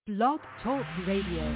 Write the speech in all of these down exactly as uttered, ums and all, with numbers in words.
Blog Talk Radio.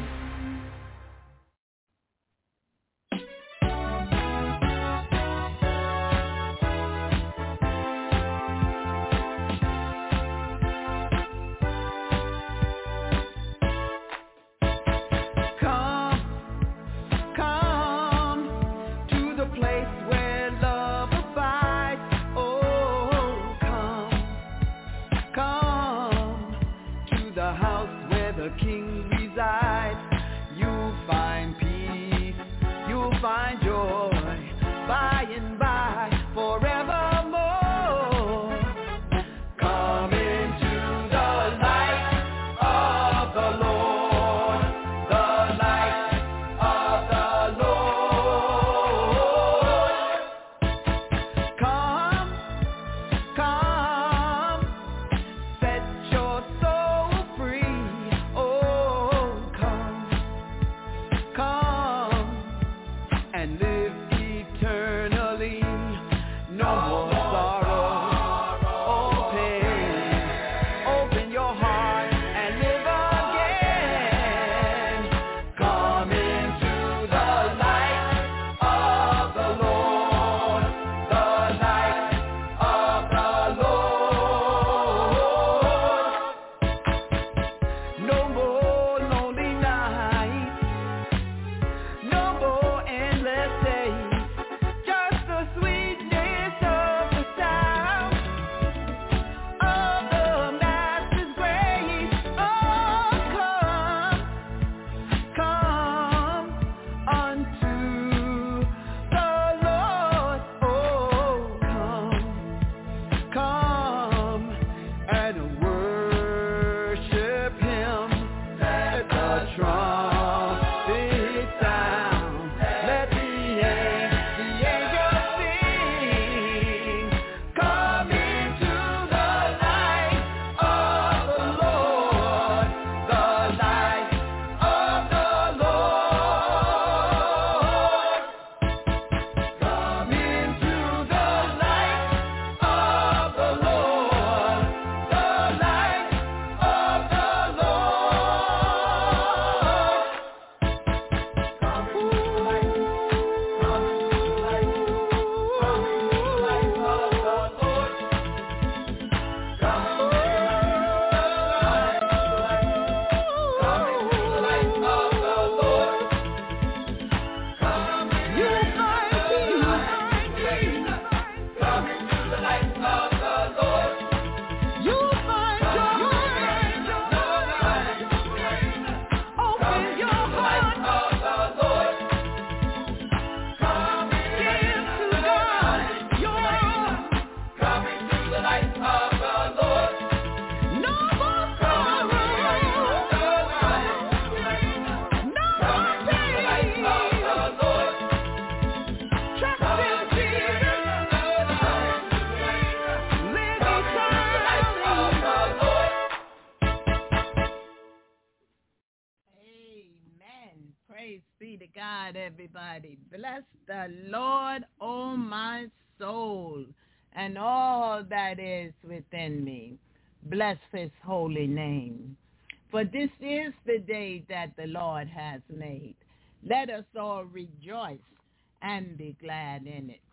Everybody, bless the Lord, O my soul, and all that is within me. Bless his holy name. For this is the day that the Lord has made. Let us all rejoice and be glad in it.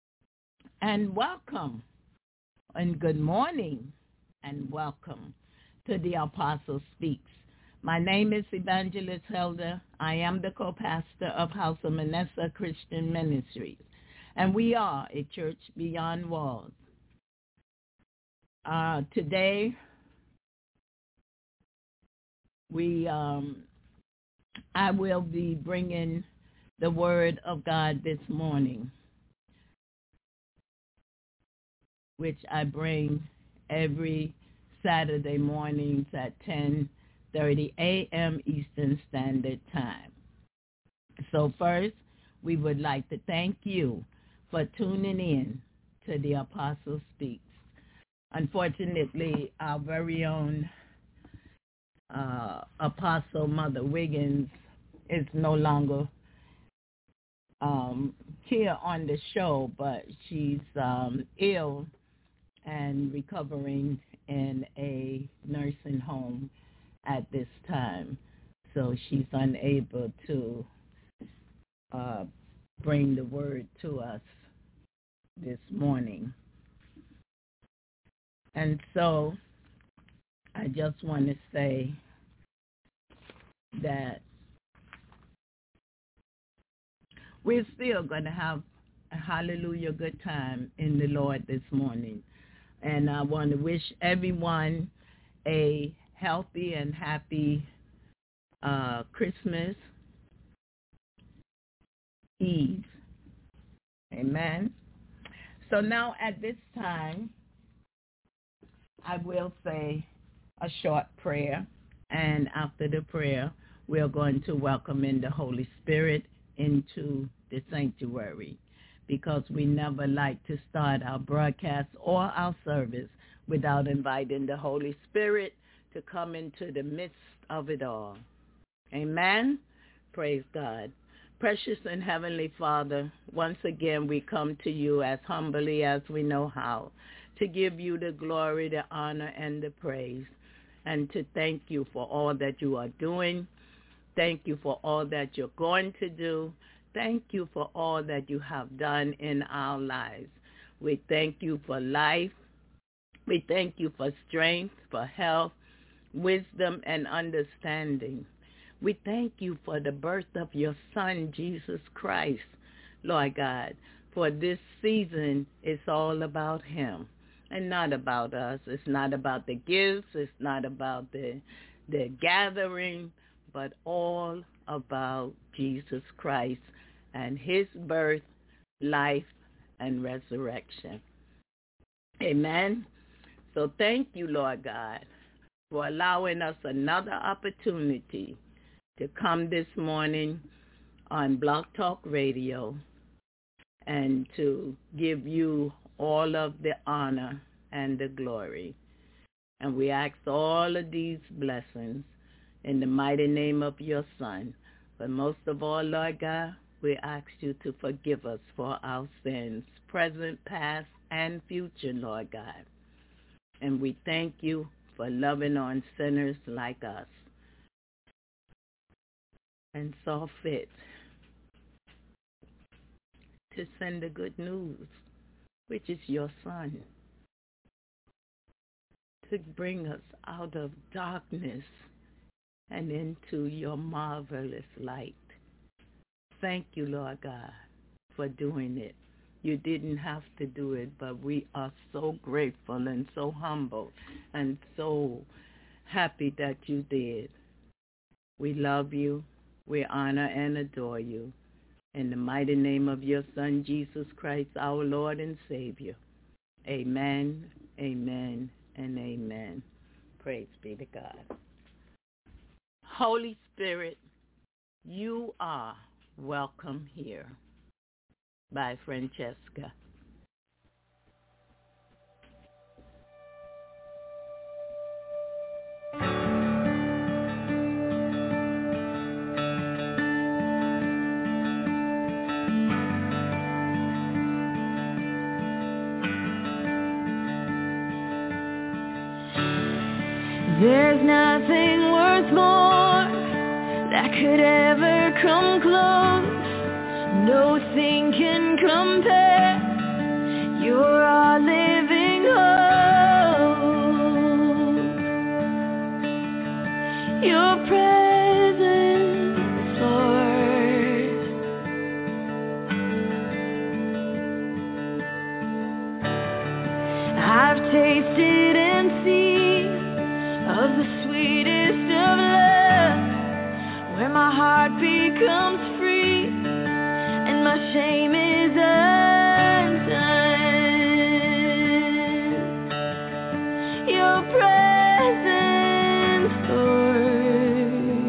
And welcome, and good morning, and welcome to the Apostle Speaks. My name is Evangelist Helder. I am the co-pastor of House of Manasseh Christian Ministries, and we are a church beyond walls. Uh, today, we um, I will be bringing the Word of God this morning, which I bring every Saturday mornings at ten thirty a.m. Eastern Standard Time. So first, we would like to thank you for tuning in to the Apostle Speaks. Unfortunately, our very own uh, Apostle Mother Wiggins is no longer um, here on the show, but she's um, ill and recovering in a nursing home at this time, so she's unable to uh, bring the word to us this morning. And so I just want to say that we're still going to have a hallelujah good time in the Lord this morning. And I want to wish everyone a healthy and happy uh, Christmas Eve. Amen. So now at this time, I will say a short prayer. And after the prayer, we're going to welcome in the Holy Spirit into the sanctuary, because we never like to start our broadcast or our service without inviting the Holy Spirit to come into the midst of it all. Amen. Praise God. Precious and Heavenly Father, once again we come to you as humbly as we know how, to give you the glory, the honor, and the praise, and to thank you for all that you are doing. Thank you for all that you're going to do. Thank you for all that you have done in our lives. We thank you for life. We thank you for strength, for health, wisdom, and understanding. We thank you for the birth of your Son, Jesus Christ, Lord God. For this season, it's all about him and not about us. It's not about the gifts. It's not about the, the gathering, but all about Jesus Christ and his birth, life, and resurrection. Amen. So thank you, Lord God, for allowing us another opportunity to come this morning on Blog Talk Radio and to give you all of the honor and the glory. And we ask all of these blessings in the mighty name of your Son. But most of all, Lord God, we ask you to forgive us for our sins, present, past, and future, Lord God. And we thank you for loving on sinners like us, and saw fit to send the good news, which is your Son, to bring us out of darkness and into your marvelous light. Thank you, Lord God, for doing it. You didn't have to do it, but we are so grateful and so humble and so happy that you did. We love you. We honor and adore you. In the mighty name of your Son, Jesus Christ, our Lord and Savior. Amen, amen, and amen. Praise be to God. Holy Spirit, you are welcome here. By Francesca. There's nothing worth more that could ever come close. Nothing can compare. You're our living hope. Your presence, Lord. I've tasted and seen of the sweetest of love, where my heart becomes free and my shame is undone. Your presence, Lord.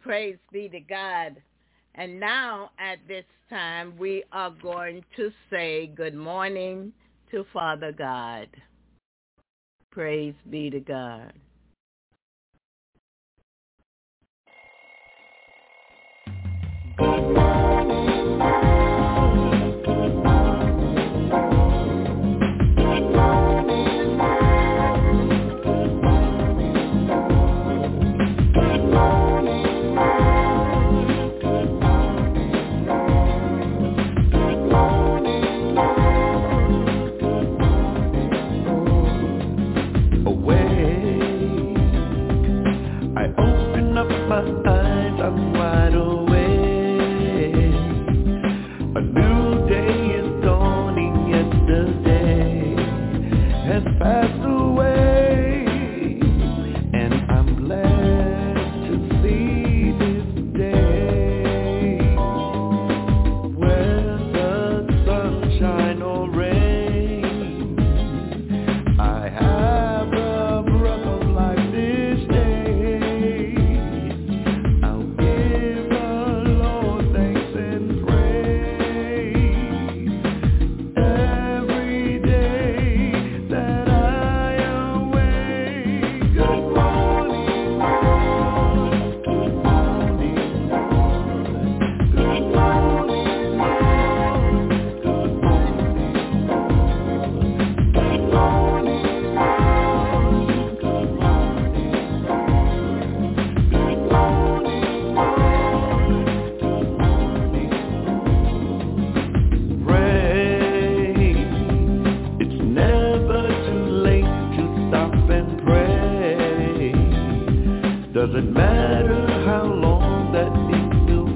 Praise be to God. And now at this time, we are going to say good morning to Father God. Praise be to God. Good morning. My eyes, I'm wide awake. A new day is dawning. Yesterday has passed away, and I'm glad to see this day. Whether sunshine or rain, I have a breath of life this day. Doesn't matter how long that it will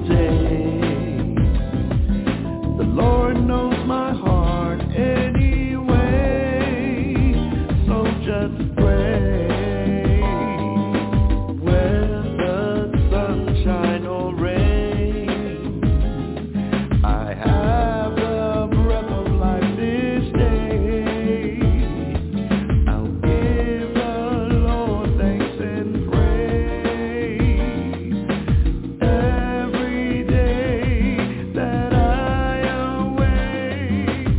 take. The Lord knows my heart anyway, so just pray. Whether sunshine or rain, I have a breath of life this day. I'll give the Lord thanks and praise. Every day that I awake,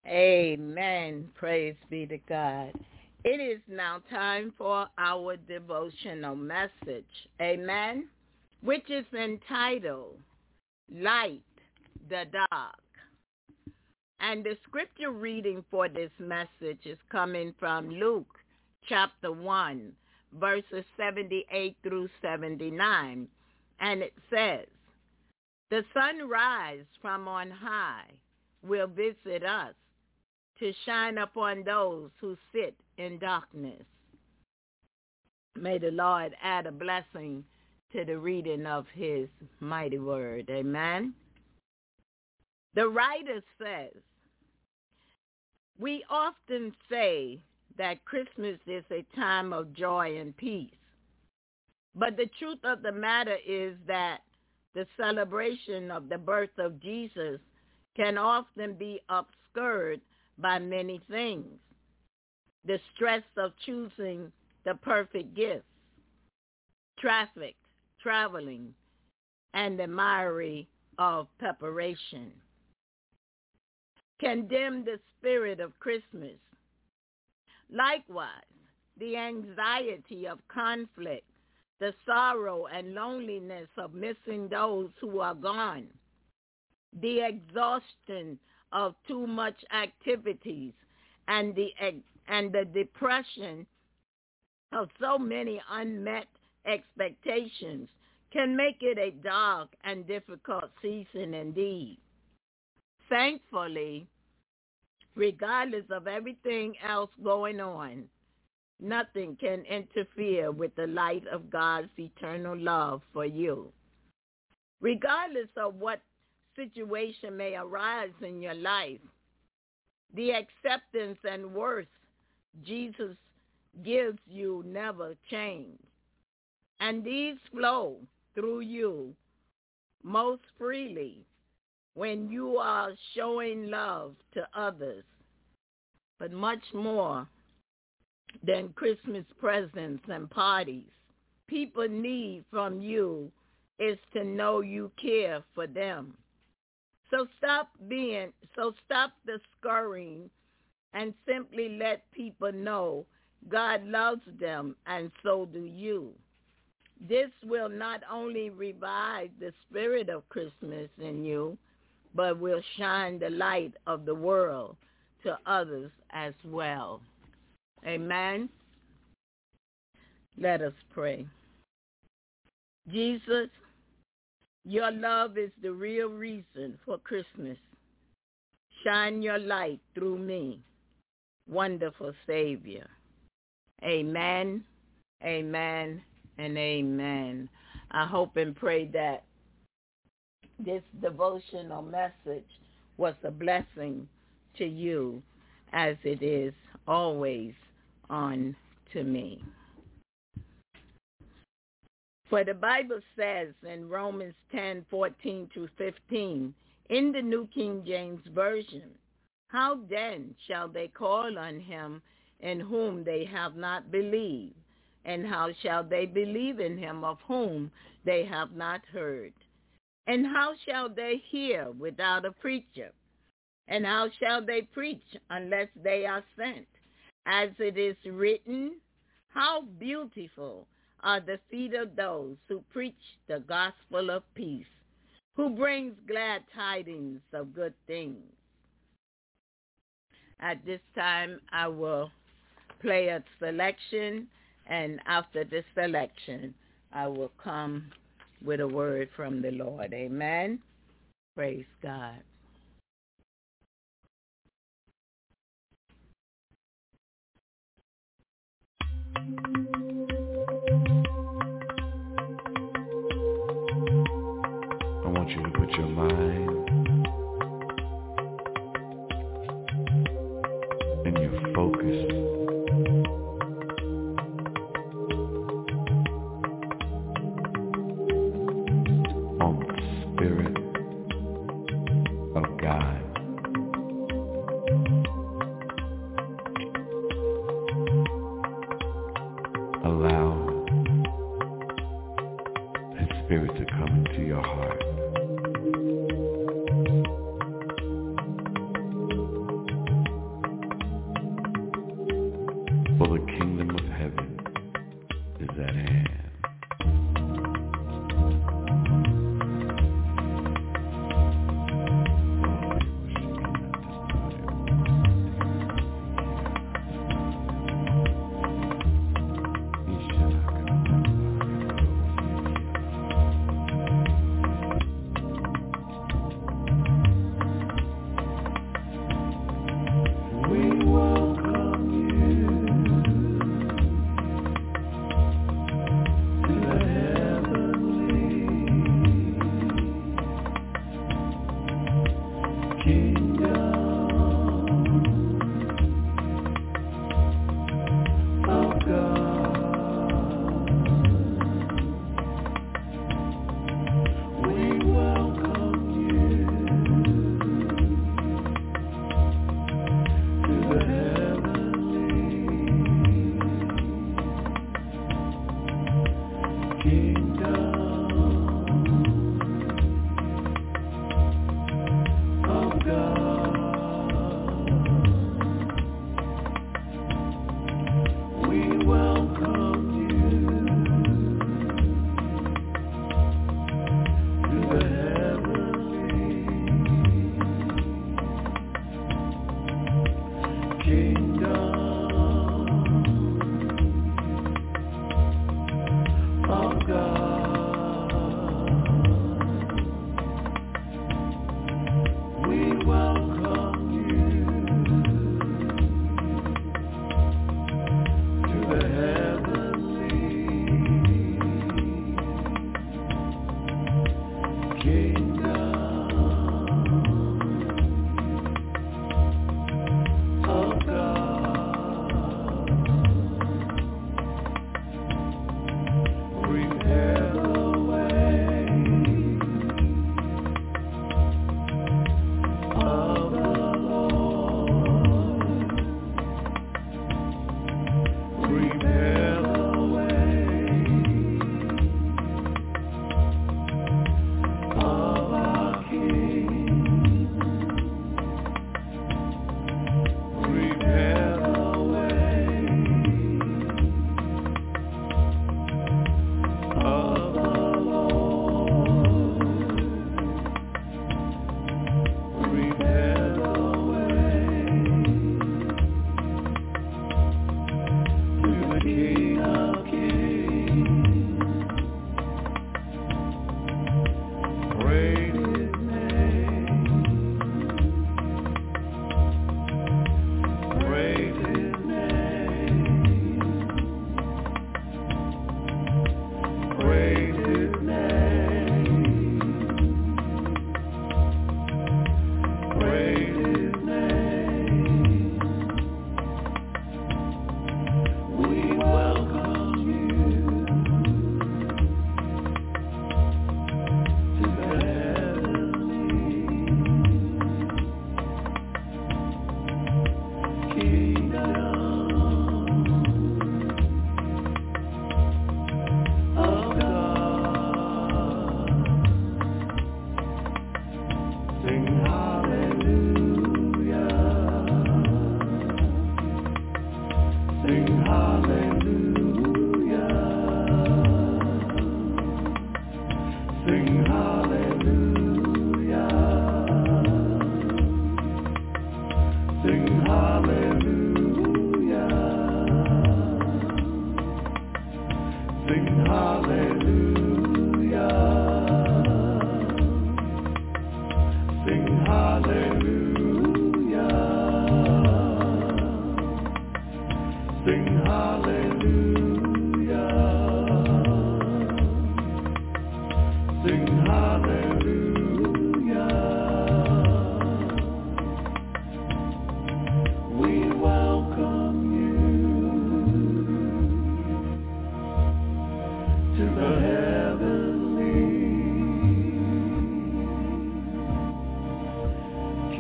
Amen. Praise be to God. It is now time for our devotional message. Amen. Which is entitled, Light the Dark. And the scripture reading for this message is coming from Luke chapter one, verses seventy-eight through seventy-nine. And it says, the sunrise from on high will visit us to shine upon those who sit in darkness. May the Lord add a blessing to the reading of his mighty word. Amen. The writer says, we often say that Christmas is a time of joy and peace. But the truth of the matter is that the celebration of the birth of Jesus can often be obscured by many things. The stress of choosing the perfect gifts, traffic, traveling, and the misery of preparation can dim the spirit of Christmas. Likewise, the anxiety of conflict, the sorrow and loneliness of missing those who are gone, the exhaustion of too much activities, and the and the depression of so many unmet expectations can make it a dark and difficult season indeed. Thankfully, regardless of everything else going on, nothing can interfere with the light of God's eternal love for you. Regardless of what situation may arise in your life, the acceptance and worth Jesus gives you never change. And these flow through you most freely when you are showing love to others. But much more than Christmas presents and parties, people need from you is to know you care for them. So stop being, so stop the scurrying and simply let people know God loves them and so do you. This will not only revive the spirit of Christmas in you, but will shine the light of the world to others as well. Amen. Let us pray. Jesus, your love is the real reason for Christmas. Shine your light through me, wonderful Savior. Amen, amen, and amen. I hope and pray that this devotional message was a blessing to you as it is always on to me. For the Bible says in Romans ten, fourteen to fifteen, in the New King James Version, how then shall they call on him in whom they have not believed? And how shall they believe in him of whom they have not heard? And how shall they hear without a preacher? And how shall they preach unless they are sent? As it is written, how beautiful are the feet of those who preach the gospel of peace, who brings glad tidings of good things. At this time, I will play a selection, and after the selection, I will come with a word from the Lord. Amen. Praise God. I want you to put your mind and your focus on the Spirit of God. Allow His Spirit to come into your heart. for the kingdom of heaven is at hand.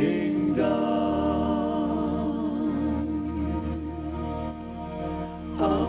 Oh.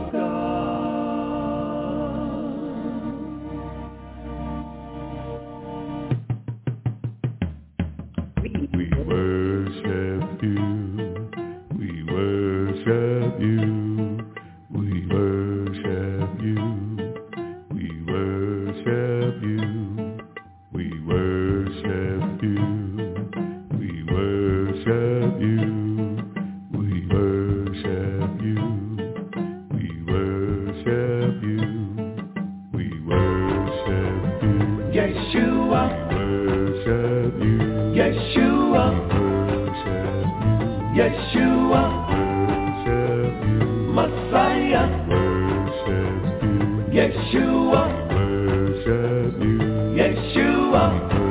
worship you. Yeshua, Worship you. Yeshua, Worship you. Messiah, Worship you. Yeshua, Worship you. Yeshua,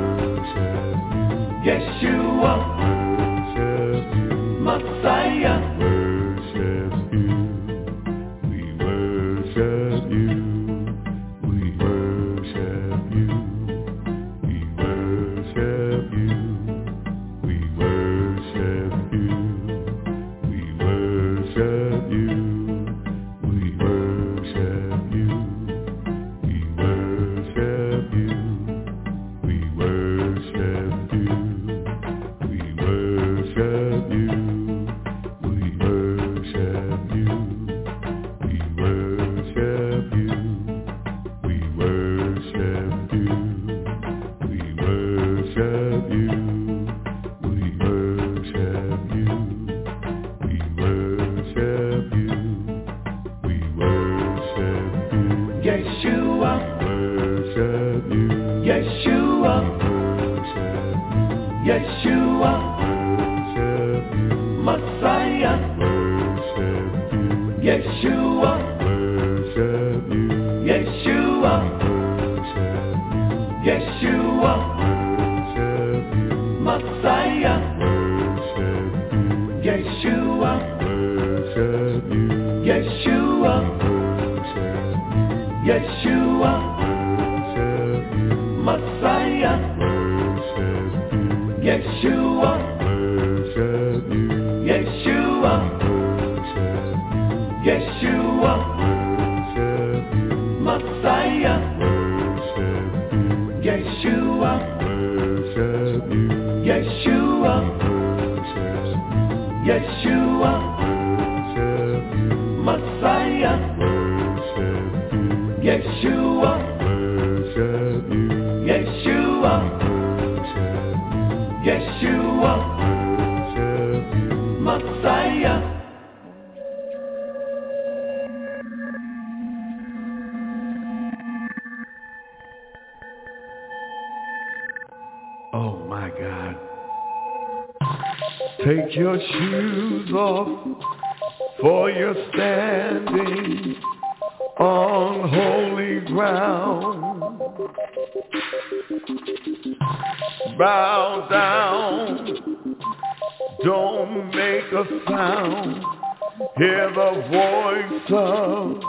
Yeshua, Worship you. Messiah, Worship you. We worship you. We worship you. We worship you. We worship you. We worship you. We worship you. We worship you. We worship you. We worship you. We worship you. We worship you. We worship you. We worship you. We worship you. We worship you. We worship you. Yeshua, Worship you. Yeshua, Worship you. Yeshua, Worship you. Messiah, Worship you. Yeshua, Worship you. Yeshua, Worship you. Yeshua, Worship you. Messiah, Worship you. Yeshua, Worship you. Yeshua, Worship you. Yeshua, Worship you. Messiah, Worship you. Yeshua, Worship you. Yeshua, Worship you. Yeshua, Worship you. Messiah, Worship you. Yeshua, Worship you. Yeshua, Worship you. Yeshua, Worship you. Messiah, Worship you. Yeshua, Worship you. Yeshua, Worship you. Yeshua, Worship you. Messiah. Oh my God. Take your shoes off, for you're standing on holy ground. Bow down, don't make a sound. Hear the voice of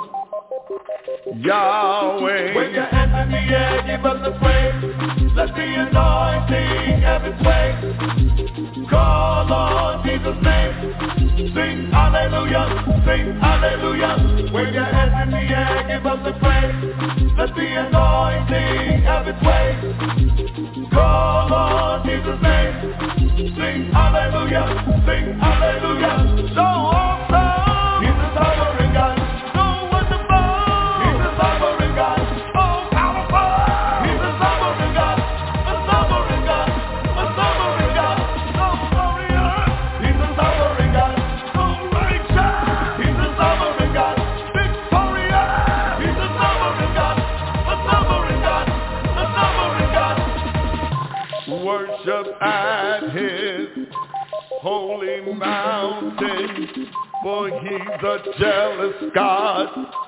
Yahweh. When your hands in the air, give us the praise. Let the anointing have its way. Call on Jesus' name. Sing hallelujah, sing hallelujah. When your hands in the air, give us the praise. Let the anointing have its way. Call on Jesus' name. Sing hallelujah, sing hallelujah. So awesome, He's a sovereign God. So wonderful, He's a sovereign God. Oh, powerful, He's a sovereign God. A sovereign God, a sovereign God. So glorious, He's a sovereign God. So righteous, He's a sovereign God. Victorious, He's a sovereign God. A sovereign God, a sovereign God. Worship at his holy mountain, for he's a jealous God.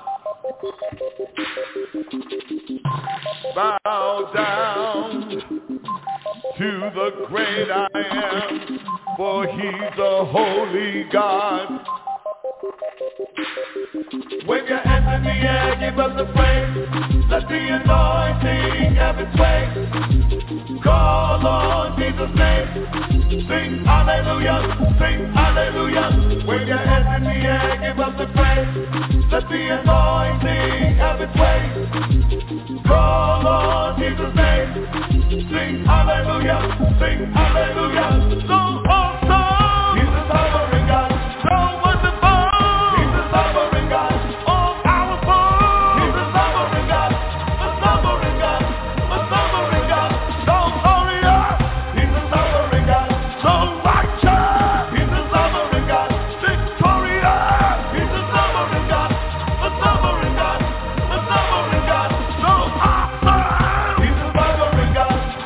Bow down to the great I am, for he's a holy God. Wave your hands in the air, give us the praise. Let the anointing have its way. Call on Jesus' name. Sing hallelujah, sing hallelujah. Wave your hands in the air, give us the praise. Let the anointing have its way. Call on Jesus' name. Sing hallelujah, sing hallelujah. So awesome, He's a sovereign God. So wonderful, He's a sovereign God. All powerful, He's a sovereign God. A sovereign God, a sovereign God. So glorious, He's a sovereign God. So righteous, He's a sovereign God. Victorious, He's a sovereign God. A sovereign God, a sovereign God. So awesome, He's a sovereign God.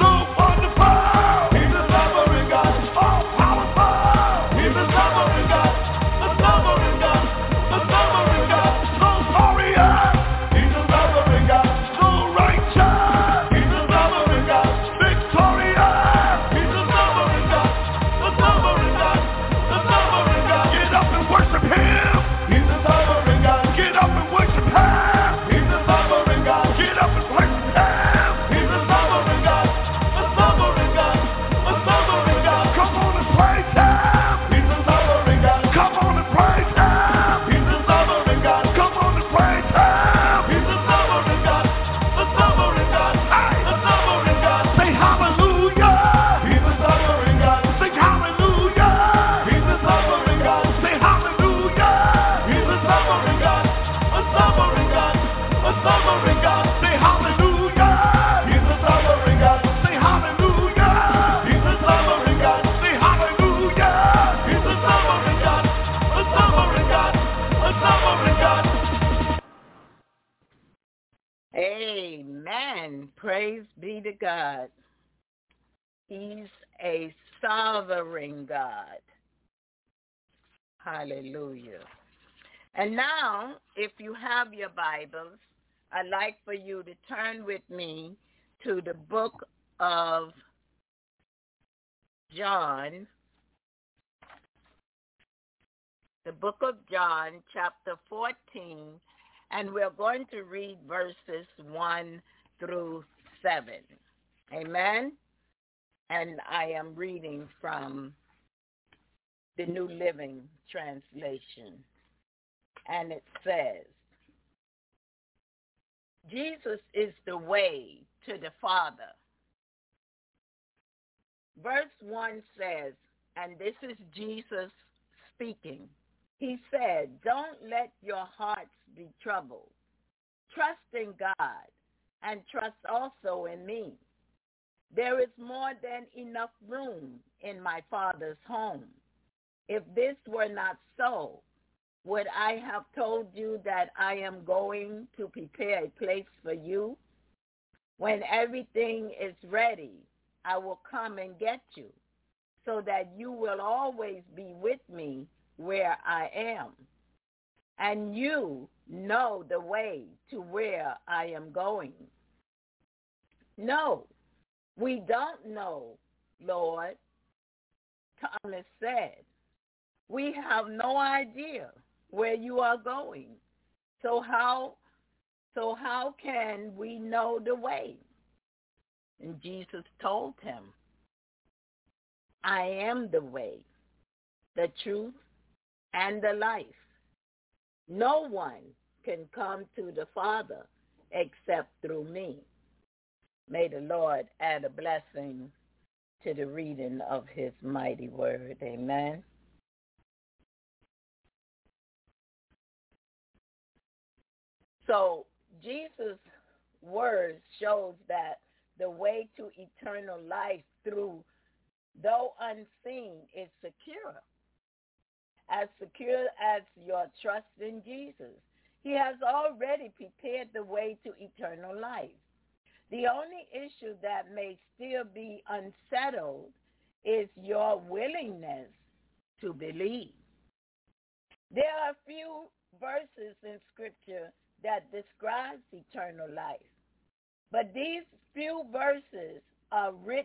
Amen. Praise be to God. He's a sovereign God. Hallelujah. And now, if you have your Bibles, I'd like for you to turn with me to the book of John, the book of John, chapter fourteen, and we're going to read verses one through seven. Amen? And I am reading from the New Living Translation. And it says, Jesus is the way to the Father. Verse one says, and this is Jesus speaking, he said, don't let your hearts be troubled. Trust in God and trust also in me. There is more than enough room in my Father's home. If this were not so, would I have told you that I am going to prepare a place for you? When everything is ready, I will come and get you, so that you will always be with me where I am. And you know the way to where I am going. No, we don't know, Lord, Thomas said. We have no idea where you are going. So how so how can we know the way? And Jesus told him, I am the way, the truth, and the life. No one can come to the Father except through me. May the Lord add a blessing to the reading of his mighty word. Amen. So Jesus' word shows that the way to eternal life through, though unseen, is secure. As secure as your trust in Jesus. He has already prepared the way to eternal life. The only issue that may still be unsettled is your willingness to believe. There are a few verses in Scripture that describes eternal life, but these few verses are rich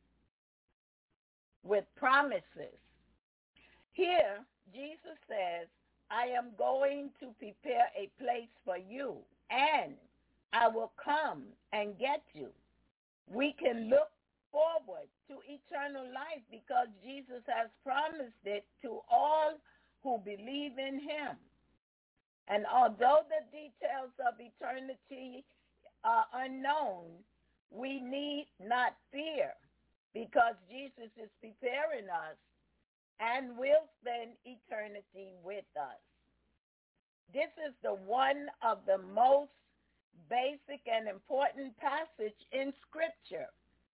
with promises. Here, Jesus says, I am going to prepare a place for you, and I will come and get you. We can look forward to eternal life because Jesus has promised it to all who believe in him. And although the details of eternity are unknown, we need not fear because Jesus is preparing us and will spend eternity with us. This is the one of the most basic and important passage in Scripture.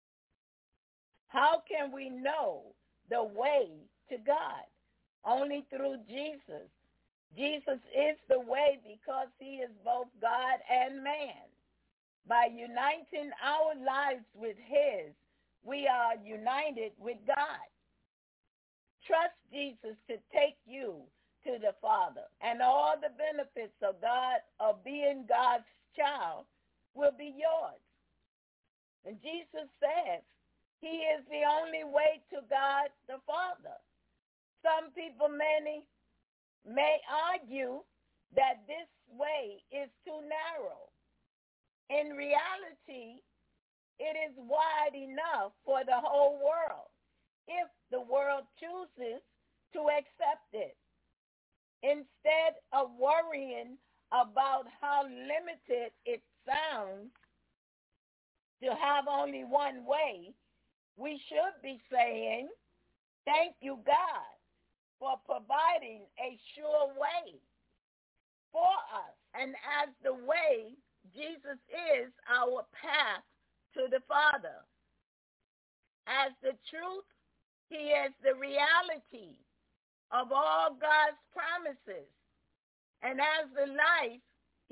How can we know the way to God? Only through Jesus. Jesus is the way because he is both God and man. By uniting our lives with his, we are united with God. Trust Jesus to take you to the Father, and all the benefits of God, of being God's child, will be yours. And Jesus says he is the only way to God the Father. Some people, many, may argue that this way is too narrow. In reality, it is wide enough for the whole world if the world chooses to accept it. Instead of worrying about how limited it sounds to have only one way, we should be saying, thank you, God, for providing a sure way for us. And as the way, Jesus is our path to the Father. As the truth, he is the reality of all God's promises. And as the life,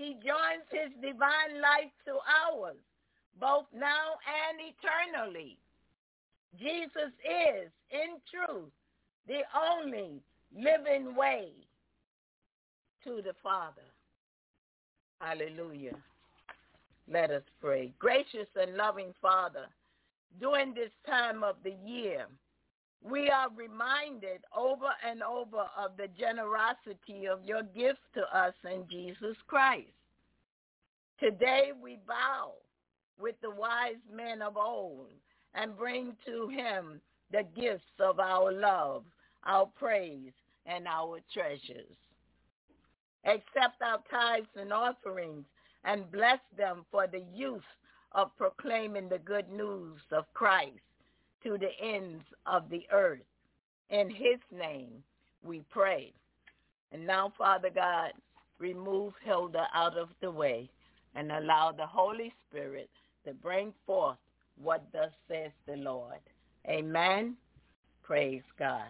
he joins his divine life to ours, both now and eternally. Jesus is, in truth, the only living way to the Father. Hallelujah. Let us pray. Gracious and loving Father, during this time of the year, we are reminded over and over of the generosity of your gift to us in Jesus Christ. Today we bow with the wise men of old and bring to him the gifts of our love, our praise, and our treasures. Accept our tithes and offerings and bless them for the use of proclaiming the good news of Christ to the ends of the earth. In his name we pray. And now, Father God, remove Hilda out of the way and allow the Holy Spirit to bring forth what thus says the Lord. Amen. Praise God.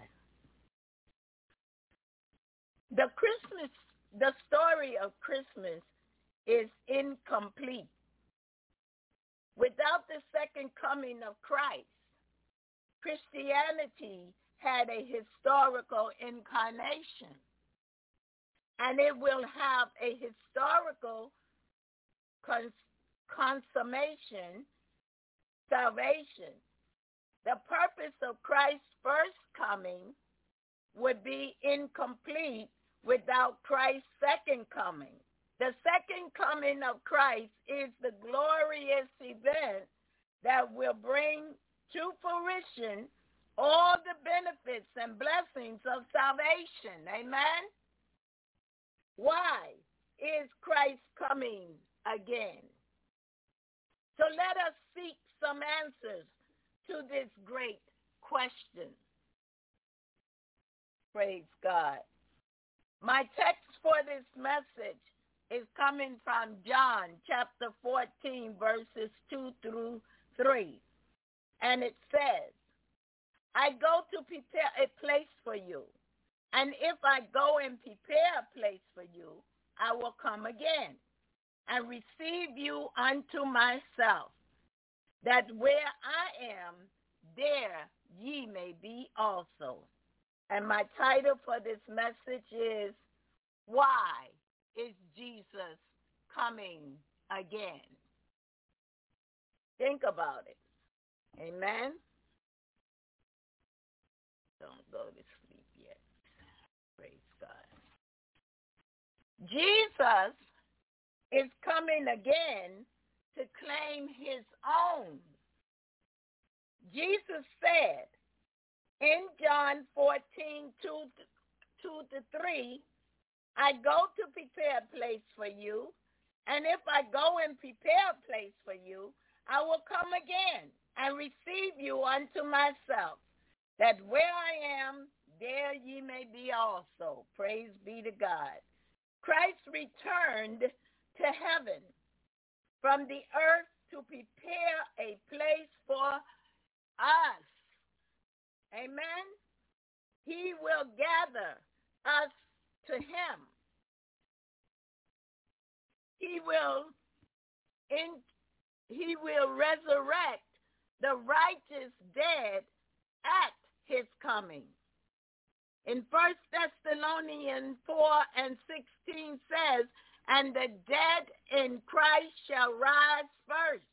The Christmas, the story of Christmas is incomplete without the second coming of Christ. Christianity had a historical incarnation, and it will have a historical cons- consummation, salvation. The purpose of Christ's first coming would be incomplete without Christ's second coming. The second coming of Christ is the glorious event that will bring to fruition all the benefits and blessings of salvation. Amen? Why is Christ coming again? So let us seek some answers to this great question. Praise God. My text for this message is coming from John chapter fourteen, verses two through three. And it says, I go to prepare a place for you. And if I go and prepare a place for you, I will come again and receive you unto myself, that where I am, there ye may be also. And my title for this message is, Why is Jesus Coming Again? Think about it. Amen? Don't go to sleep yet. Praise God. Jesus is coming again to claim his own. Jesus said in John fourteen, two to three, I go to prepare a place for you, and if I go and prepare a place for you, I will come again and receive you unto myself, that where I am, there ye may be also. Praise be to God. Christ returned to heaven from the earth to prepare a place for us. Amen? He will gather us to him. He will, in, he will resurrect the righteous dead at his coming. In First Thessalonians four and sixteen says, and the dead in Christ shall rise first.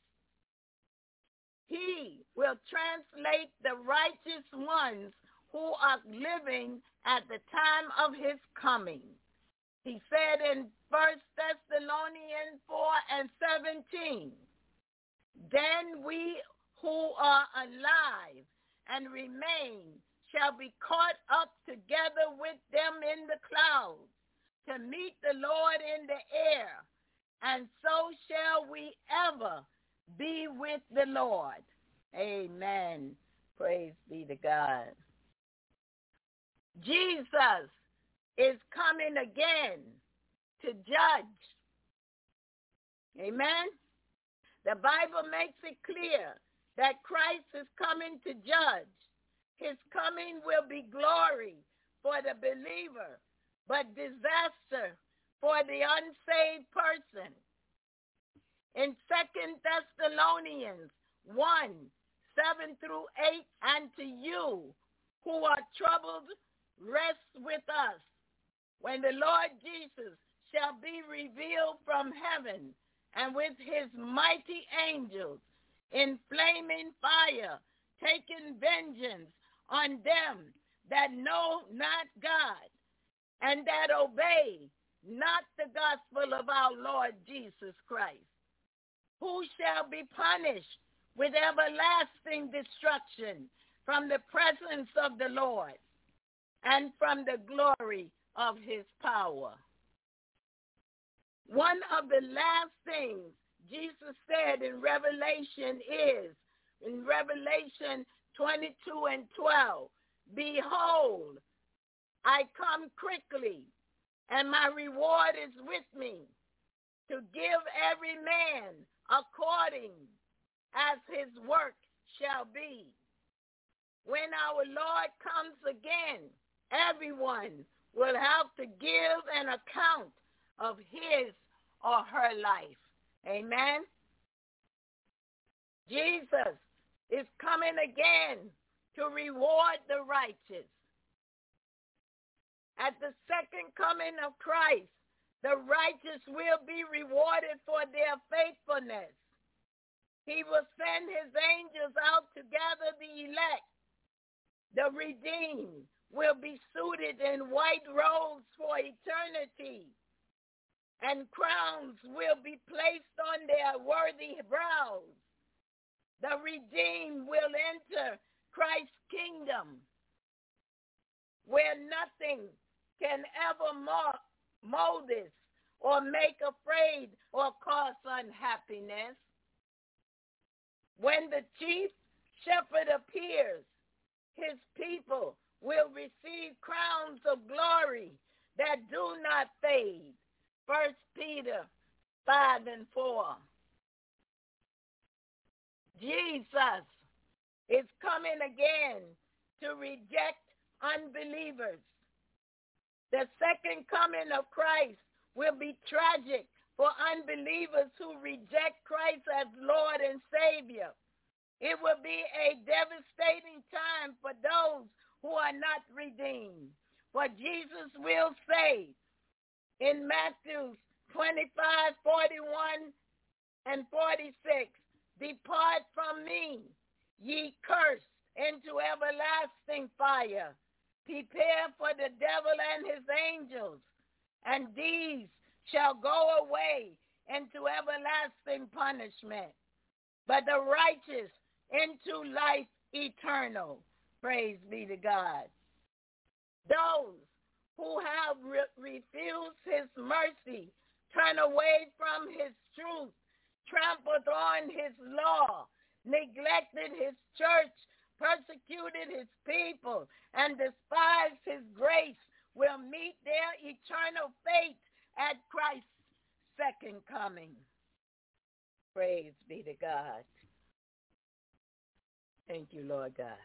He will translate the righteous ones who are living at the time of his coming. He said in First Thessalonians four and seventeen, then we who are alive and remain shall be caught up together with them in the clouds to meet the Lord in the air, and so shall we ever be with the Lord. Amen. Praise be to God. Jesus is coming again to judge. Amen. The Bible makes it clear that Christ is coming to judge. His coming will be glory for the believer, but disaster for the unsaved person. in Second Thessalonians one, seven through eight, and to you who are troubled, rest with us when the Lord Jesus shall be revealed from heaven, and with his mighty angels in flaming fire, taking vengeance on them that know not God, and that obey not the gospel of our Lord Jesus Christ, who shall be punished with everlasting destruction from the presence of the Lord and from the glory of his power. One of the last things Jesus said in Revelation is, in Revelation twenty-two and twelve, behold, I come quickly, and my reward is with me, to give every man according as his work shall be. When our Lord comes again, everyone will have to give an account of his or her life. Amen. Jesus is coming again to reward the righteous. At the second coming of Christ, the righteous will be rewarded for their faithfulness. He will send his angels out to gather the elect. The redeemed will be suited in white robes for eternity, and crowns will be placed on their worthy brows. The redeemed will enter Christ's kingdom, where nothing can ever mold us or make afraid or cause unhappiness. When the chief shepherd appears, his people will receive crowns of glory that do not fade. First Peter five and four. Jesus is coming again to reject unbelievers. The second coming of Christ will be tragic for unbelievers who reject Christ as Lord and Savior. It will be a devastating time for those who are not redeemed. For Jesus will say in Matthew twenty-five, forty-one and forty-six, depart from me, ye cursed, into everlasting fire. Prepare for the devil and his angels, and these shall go away into everlasting punishment, but the righteous into life eternal. Praise be to God. Those who have re- refused his mercy, turn away from his truth, trampled on his law, neglected his church, persecuted his people, and despised his grace, will meet their eternal fate at Christ's second coming. Praise be to God. Thank you, Lord God.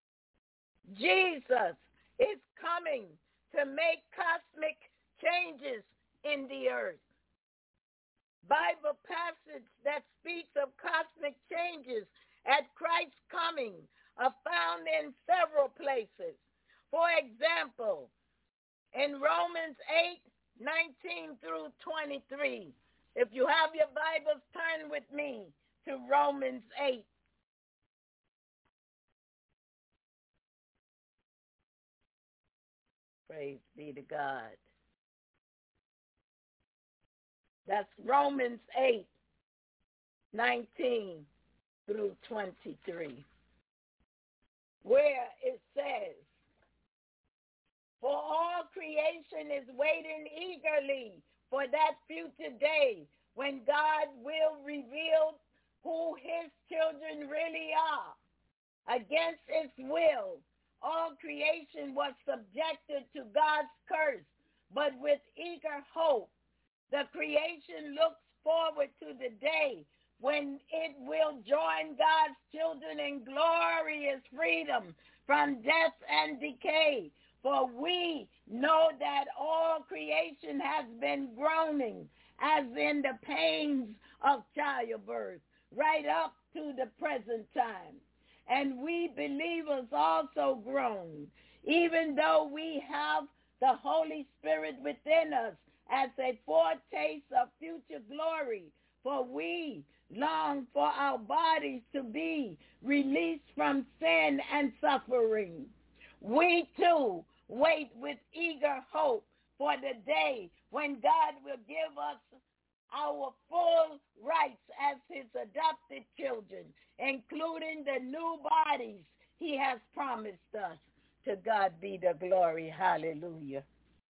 Jesus is coming to make cosmic changes in the earth. Bible passage that speaks of cosmic changes at Christ's coming are found in several places. For example, in Romans eight, nineteen through twenty-three. If you have your Bibles, turn with me to Romans eight. Praise be to God. That's Romans eight, nineteen through twenty-three, where it says, for all creation is waiting eagerly for that future day when God will reveal who his children really are. Against its will, all creation was subjected to God's curse, but with eager hope, the creation looks forward to the day when it will join God's children in glorious freedom from death and decay. For we know that all creation has been groaning as in the pains of childbirth right up to the present time. And we believers also groan, even though we have the Holy Spirit within us as a foretaste of future glory, for we long for our bodies to be released from sin and suffering. We too wait with eager hope for the day when God will give us our full rights as his adopted children, including the new bodies he has promised us. To God be the glory. Hallelujah.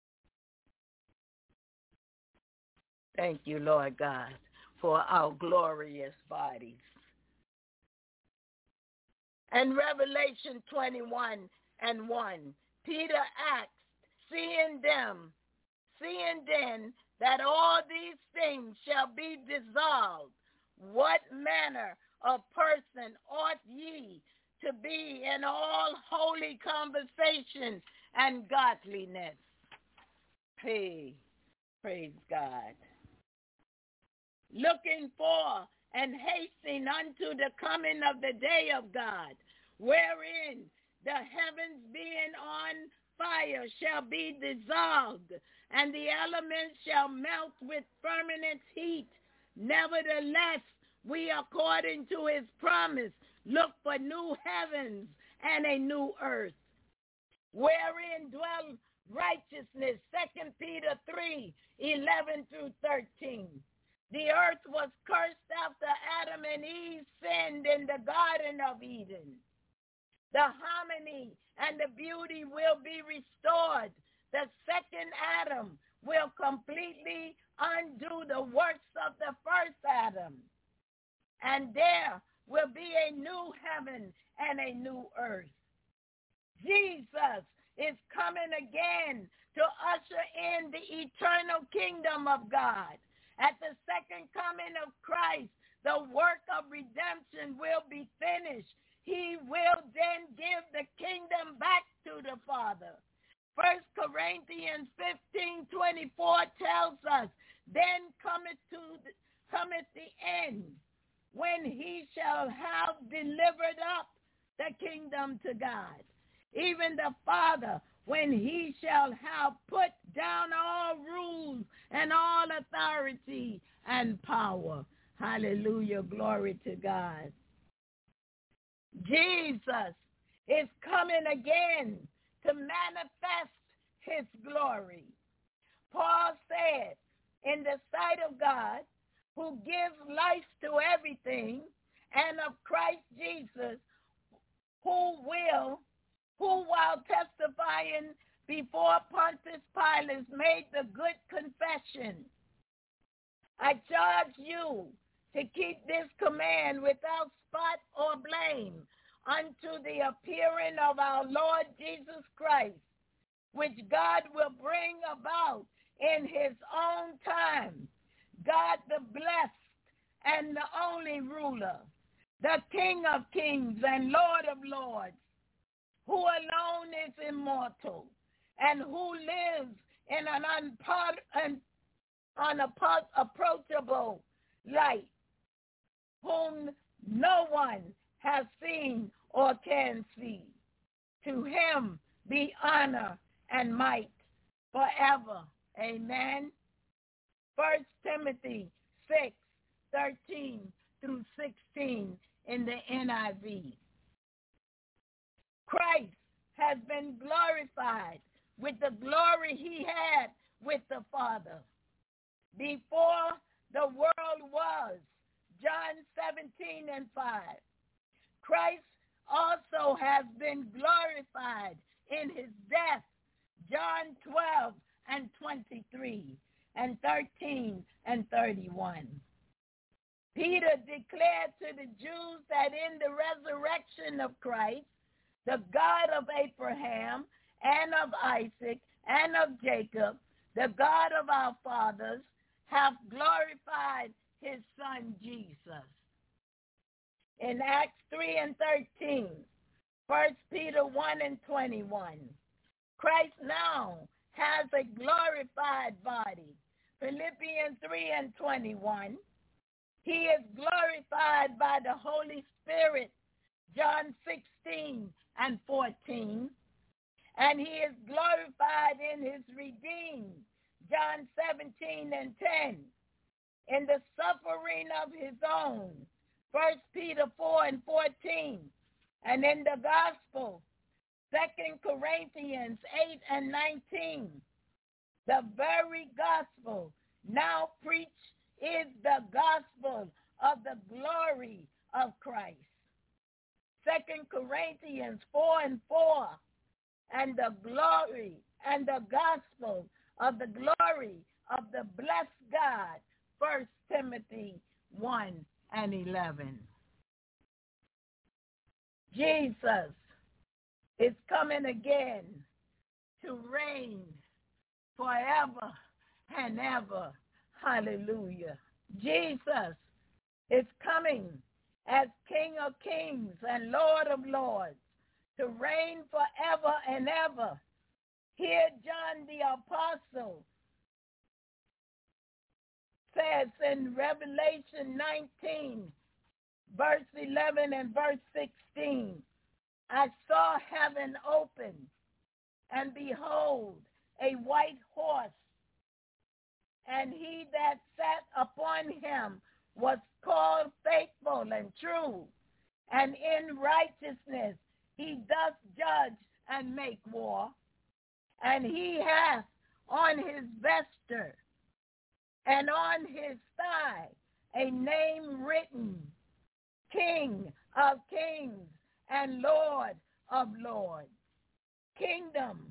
Thank you, Lord God, for our glorious bodies. And Revelation twenty-one and one, Peter asked, seeing them, seeing then that all these things shall be dissolved, what manner of person ought ye to be in all holy conversation and godliness? Hey, praise God. Looking for and hasting unto the coming of the day of God, wherein the heavens being on fire shall be dissolved, and the elements shall melt with fervent heat. Nevertheless, we, according to his promise, look for new heavens and a new earth, wherein dwell righteousness. Second Peter three, eleven through thirteen. The earth was cursed after Adam and Eve sinned in the Garden of Eden. The harmony and the beauty will be restored. The second Adam will completely undo the works of the first Adam. And there will be a new heaven and a new earth. Jesus is coming again to usher in the eternal kingdom of God. At the second coming of Christ, the work of redemption will be finished. He will then give the kingdom back to the Father. First Corinthians fifteen twenty-four tells us, then cometh to the, cometh the end, when he shall have delivered up the kingdom to God, even the Father, when he shall have put down all rules and all authority and power. Hallelujah, glory to God. Jesus is coming again to manifest his glory. Paul said, in the sight of God, who gives life to everything, and of Christ Jesus, who will, who while testifying before Pontius Pilate made the good confession, I charge you to keep this command without spot or blame unto the appearing of our Lord Jesus Christ, which God will bring about in his own time. God the blessed and the only ruler, the King of kings and Lord of lords, who alone is immortal and who lives in an unapproachable light, whom no one has seen or can see. To him be honor and might forever. Amen. First Timothy six, thirteen through sixteen in the N I V. Christ has been glorified with the glory he had with the Father. Before the world was, John seventeen and five. Christ also has been glorified in his death, John twelve and twenty-three and thirteen and thirty-one. Peter declared to the Jews that in the resurrection of Christ, the God of Abraham and of Isaac and of Jacob, the God of our fathers, hath glorified his son Jesus. In Acts three and thirteen, First Peter one and twenty-one, Christ now has a glorified body. Philippians three and twenty-one, He is glorified by the Holy Spirit, John sixteen and fourteen. And he is glorified in his redeemed, John seventeen and ten. In the suffering of his own, First Peter four and fourteen. And in the gospel, Second Corinthians eight and nineteen. The very gospel now preached is the gospel of the glory of Christ. Second Corinthians four and four, and the glory and the gospel of the glory of the blessed God. First Timothy one and eleven. Jesus is coming again to reign forever and ever. Hallelujah. Jesus is coming as King of kings and Lord of lords to reign forever and ever. Here John the Apostle says in Revelation nineteen, verse eleven and verse sixteen, I saw heaven open, and behold, a white horse, and he that sat upon him was called Faithful and True, and in righteousness he doth judge and make war. And he hath on his vesture and on his thigh a name written, King of Kings and Lord of Lords. Kingdom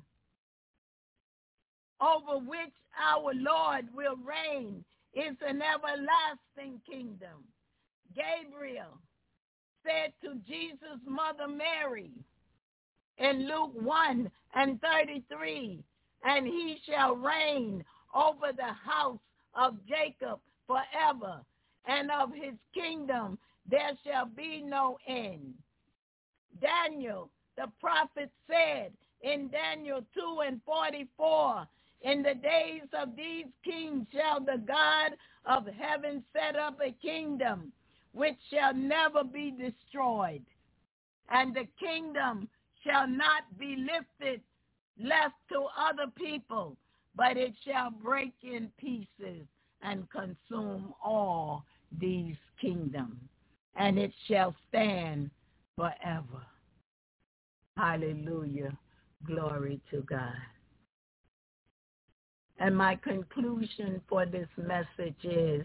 over which our Lord will reign is an everlasting kingdom. Gabriel said to Jesus' mother Mary in Luke one and thirty-three, and he shall reign over the house of Jacob forever, and of his kingdom there shall be no end. Daniel, the prophet, said in Daniel two and forty-four, in the days of these kings shall the God of heaven set up a kingdom which shall never be destroyed, and the kingdom shall not be lifted left to other people, but it shall break in pieces and consume all these kingdoms, and it shall stand forever. Hallelujah. Glory to God. And my conclusion for this message is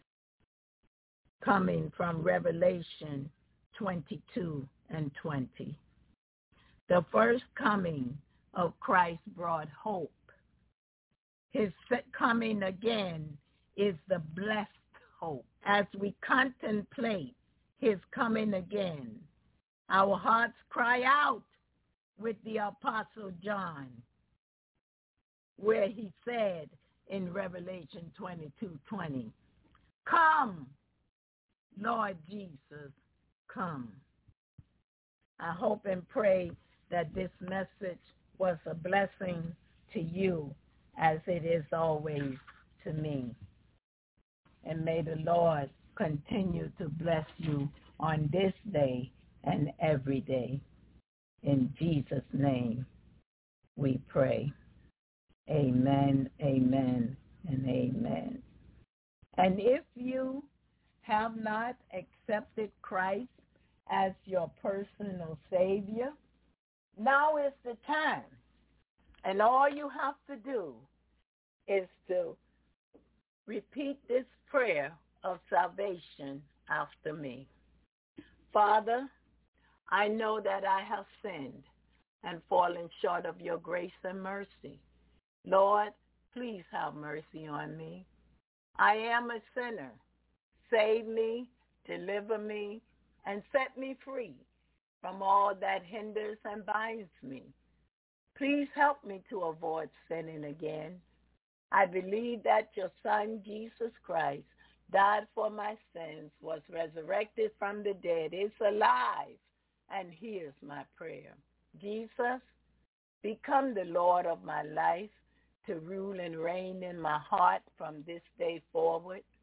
coming from Revelation twenty-two and twenty. The first coming of Christ brought hope. His coming again is the blessed hope. As we contemplate his coming again, our hearts cry out with the Apostle John, where he said in Revelation twenty-two twenty, come, Lord Jesus, come. I hope and pray that this message was a blessing to you as it is always to me. And may the Lord continue to bless you on this day and every day. In Jesus' name we pray. Amen, amen, and amen. And if you have not accepted Christ as your personal Savior, now is the time. And all you have to do is to repeat this prayer of salvation after me. Father, I know that I have sinned and fallen short of your grace and mercy. Lord, please have mercy on me. I am a sinner. Save me, deliver me, and set me free from all that hinders and binds me. Please help me to avoid sinning again. I believe that your Son, Jesus Christ, died for my sins, was resurrected from the dead, is alive, and hears my prayer. Jesus, become the Lord of my life, to rule and reign in my heart from this day forward.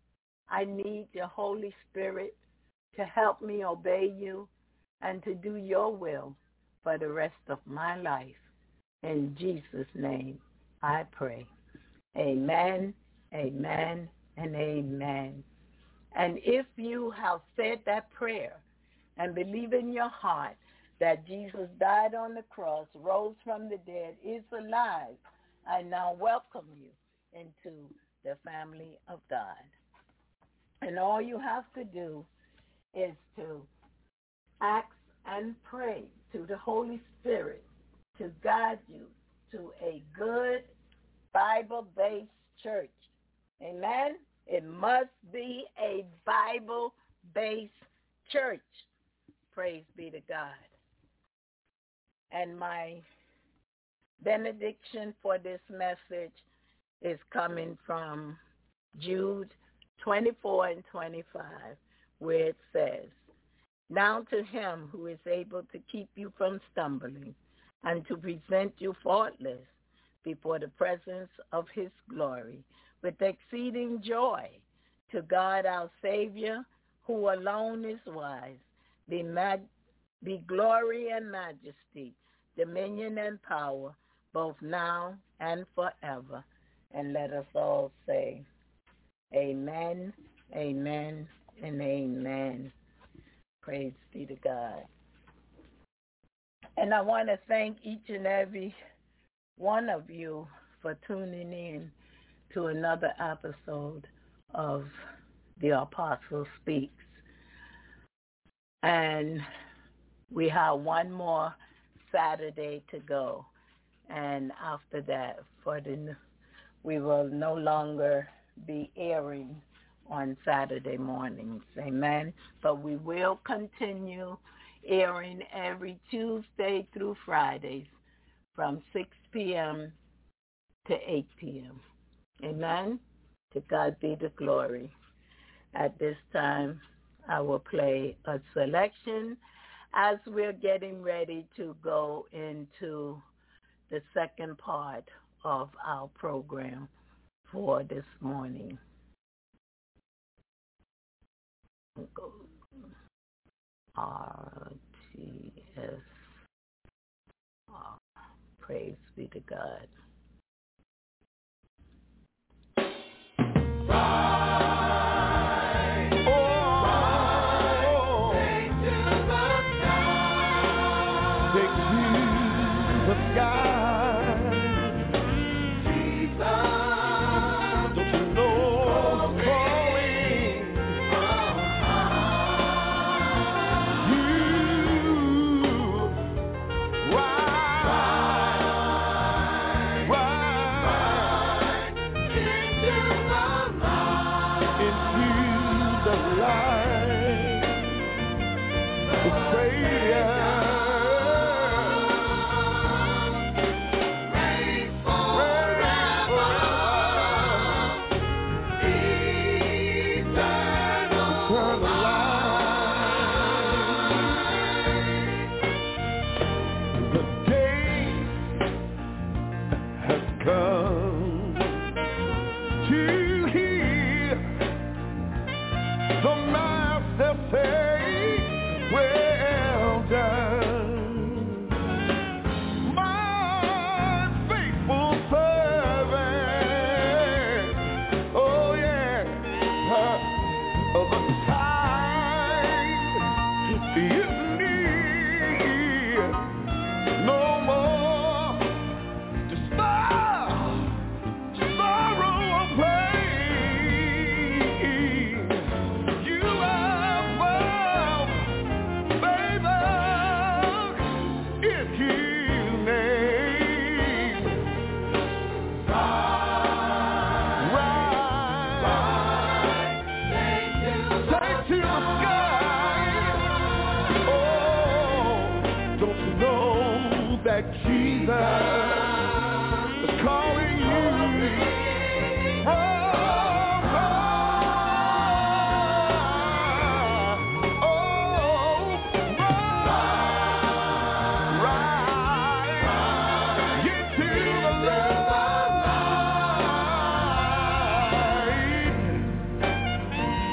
I need your Holy Spirit to help me obey you and to do your will for the rest of my life. In Jesus' name, I pray. Amen, amen, and amen. And if you have said that prayer and believe in your heart that Jesus died on the cross, rose from the dead, is alive, I now welcome you into the family of God. And all you have to do is to ask and pray to the Holy Spirit to guide you to a good Bible-based church. Amen? It must be a Bible-based church. Praise be to God. And my benediction for this message is coming from Jude twenty-four and twenty-five, where it says, now to him who is able to keep you from stumbling and to present you faultless before the presence of his glory with exceeding joy, to God our Savior, who alone is wise, be, mag- be glory and majesty, dominion and power, both now and forever. And let us all say, amen, amen, and amen. Praise be to God. And I want to thank each and every one of you for tuning in to another episode of The Apostle Speaks. And we have one more Saturday to go. And after that, for the we will no longer be airing on Saturday mornings. Amen. But we will continue airing every Tuesday through Fridays from six p.m. to eight p.m. Amen. To God be the glory. At this time, I will play a selection as we're getting ready to go into the second part of our program for this morning. R T S R. Praise be to God. Rise, oh, rise, take to the sky, take to the sky.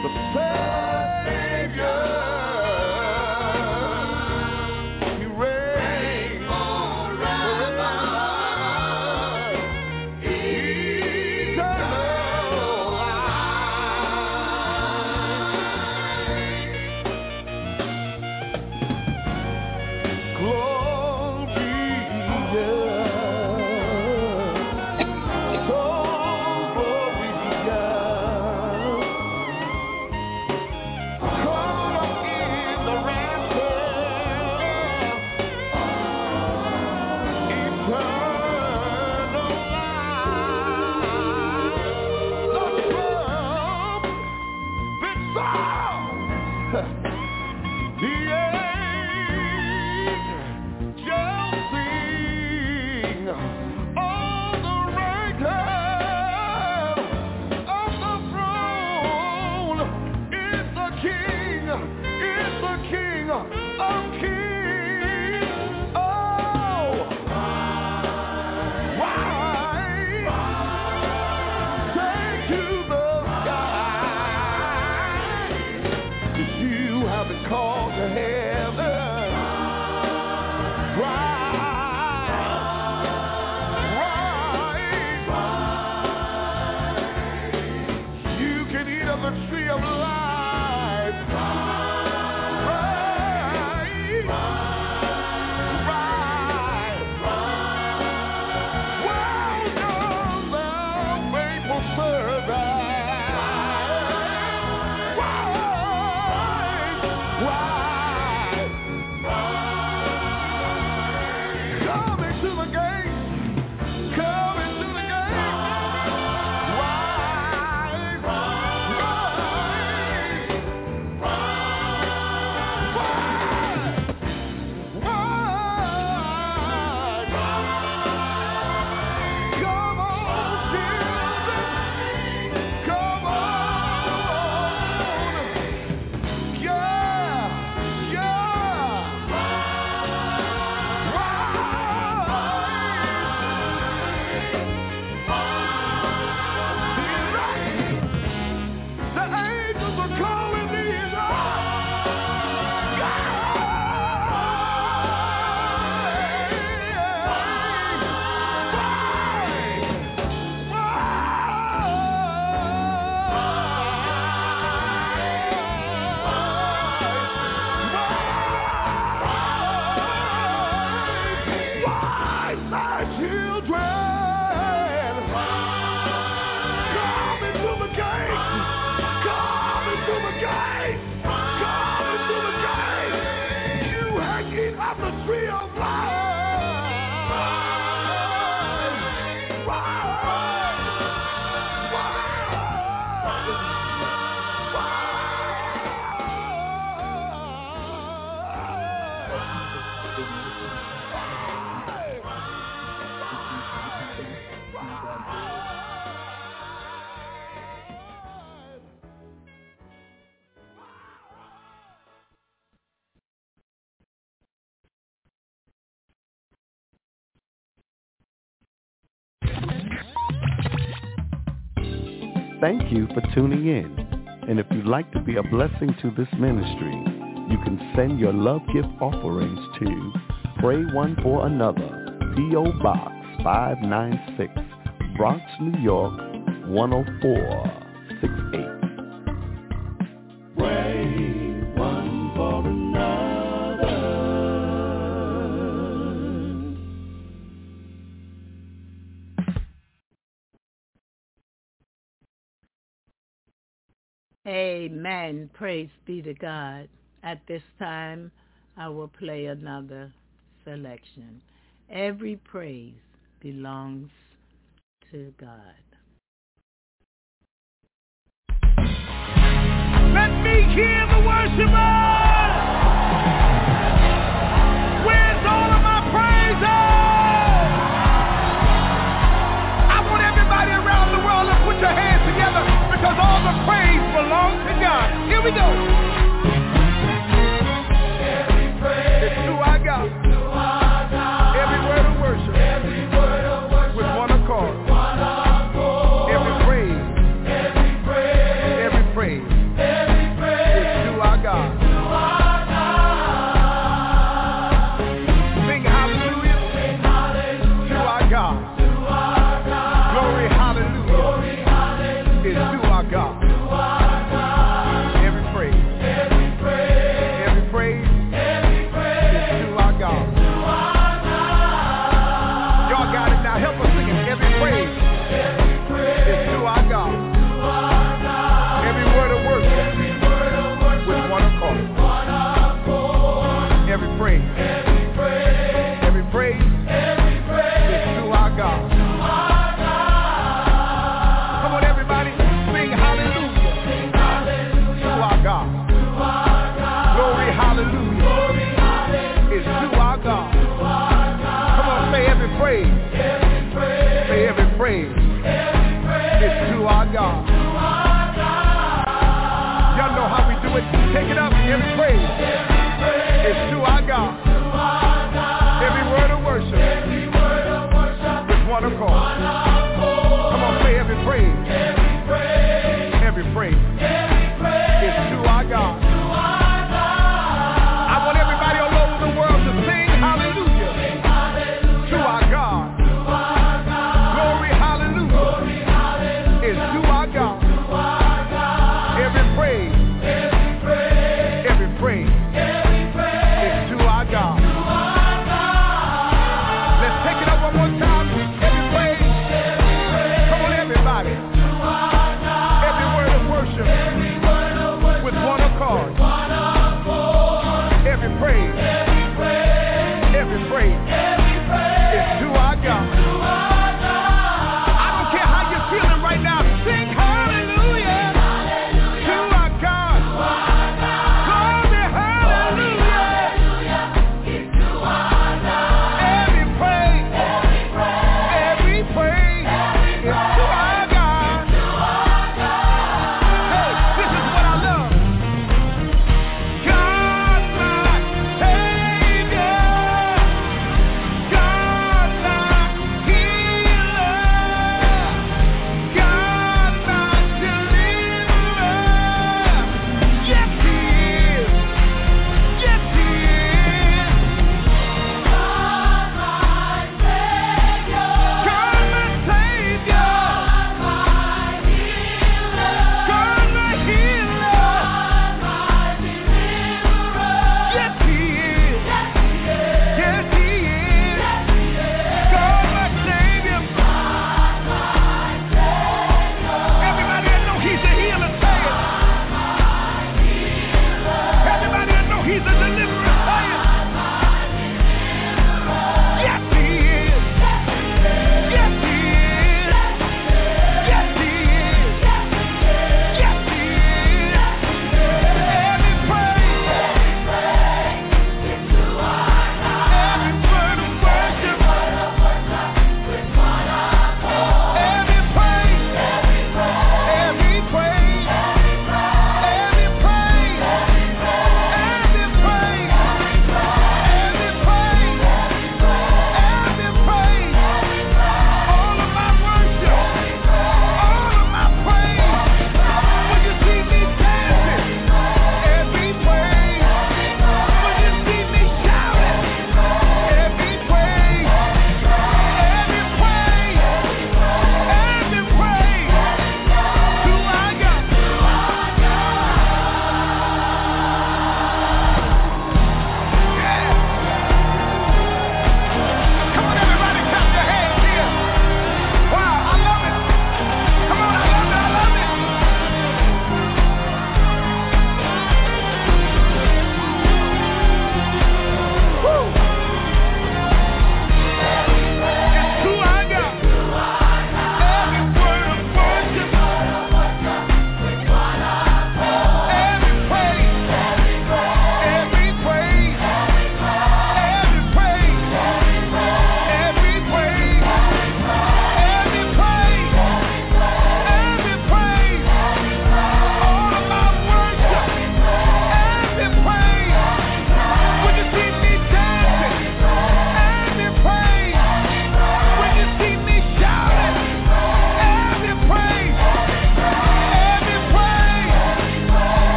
Thank you for tuning in. And if you'd like to be a blessing to this ministry, you can send your love gift offerings to Pray One for Another, P O. Box five nine six, Bronx, New York, one oh four six eight. Pray one for another. Amen. Praise be to God. At this time, I will play another selection. Every praise belongs to God. Let me hear the worshipers! Where's all of my praises? I want everybody around the world to put your hands together because all the praise belongs to God. Here we go. Every praise is to our God. To our God. Every word of worship. Every word of worship. With one accord. With one accord. Every praise. Every praise. Every praise.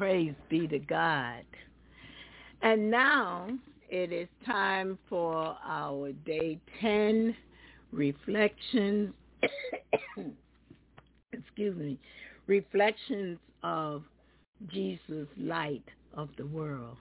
Praise be to God. And now it is time for our day ten reflections. Excuse me. Reflections of Jesus, light of the world.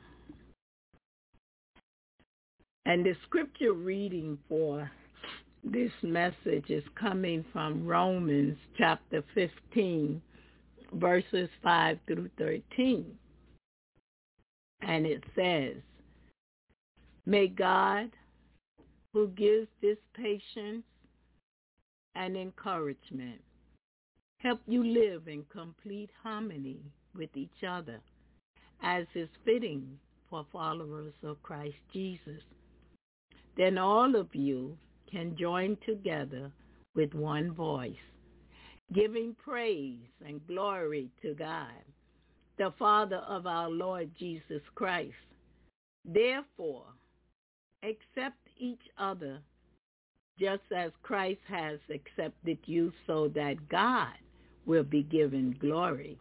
And the scripture reading for this message is coming from Romans chapter fifteen, verses five through thirteen. And it says, may God, who gives this patience and encouragement, help you live in complete harmony with each other, as is fitting for followers of Christ Jesus. Then all of you can join together with one voice, giving praise and glory to God, the Father of our Lord Jesus Christ. Therefore, accept each other just as Christ has accepted you, so that God will be given glory.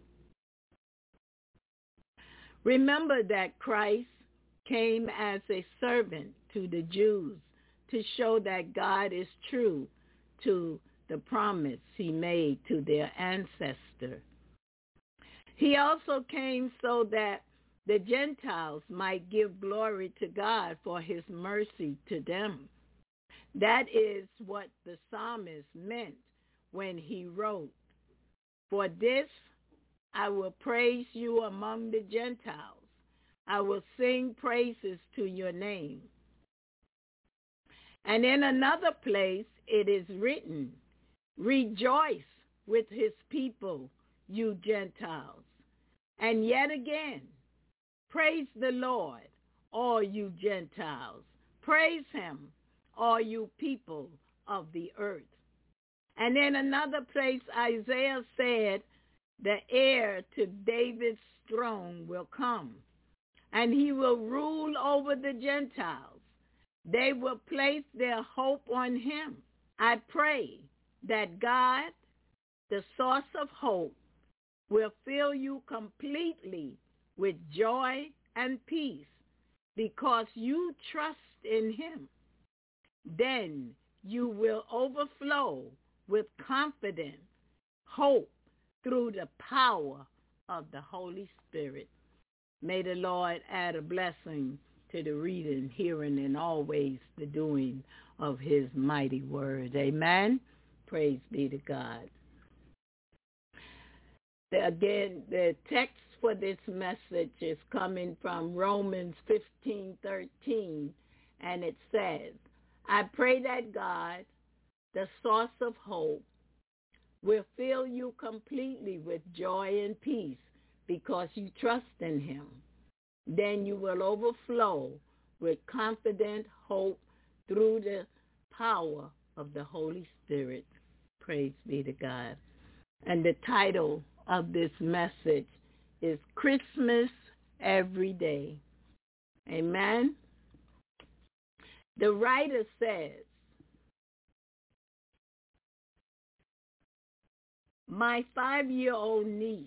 Remember that Christ came as a servant to the Jews to show that God is true to the promise he made to their ancestor. He also came so that the Gentiles might give glory to God for his mercy to them. That is what the psalmist meant when he wrote, for this I will praise you among the Gentiles. I will sing praises to your name. And in another place it is written, rejoice with his people, you Gentiles. And yet again, praise the Lord, all you Gentiles. Praise him, all you people of the earth. And in another place, Isaiah said, the heir to David's throne will come, and he will rule over the Gentiles. They will place their hope on him. I pray that God, the source of hope, will fill you completely with joy and peace because you trust in him. Then you will overflow with confidence, hope, through the power of the Holy Spirit. May the Lord add a blessing to the reading, hearing, and always the doing of his mighty word. Amen. Praise be to God. Again, the text for this message is coming from Romans fifteen thirteen, and it says, I pray that God, the source of hope, will fill you completely with joy and peace because you trust in him. Then you will overflow with confident hope through the power of the Holy Spirit. Praise be to God. And the title of this message is Christmas Every Day. Amen. The writer says, my five-year-old niece,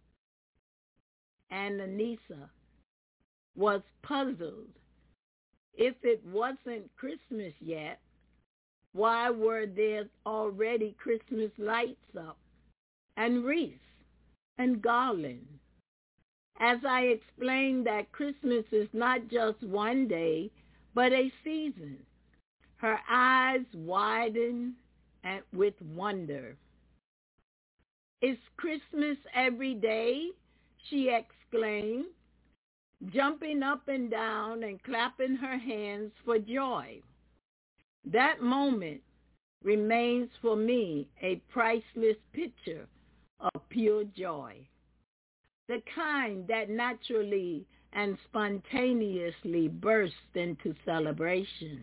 Ananisa, was puzzled. If it wasn't Christmas yet, why were there already Christmas lights up and wreaths and garland? As I explained that Christmas is not just one day, but a season, her eyes widened at, with wonder. Is Christmas every day? She exclaimed, jumping up and down and clapping her hands for joy. That moment remains for me a priceless picture of pure joy, the kind that naturally and spontaneously bursts into celebration.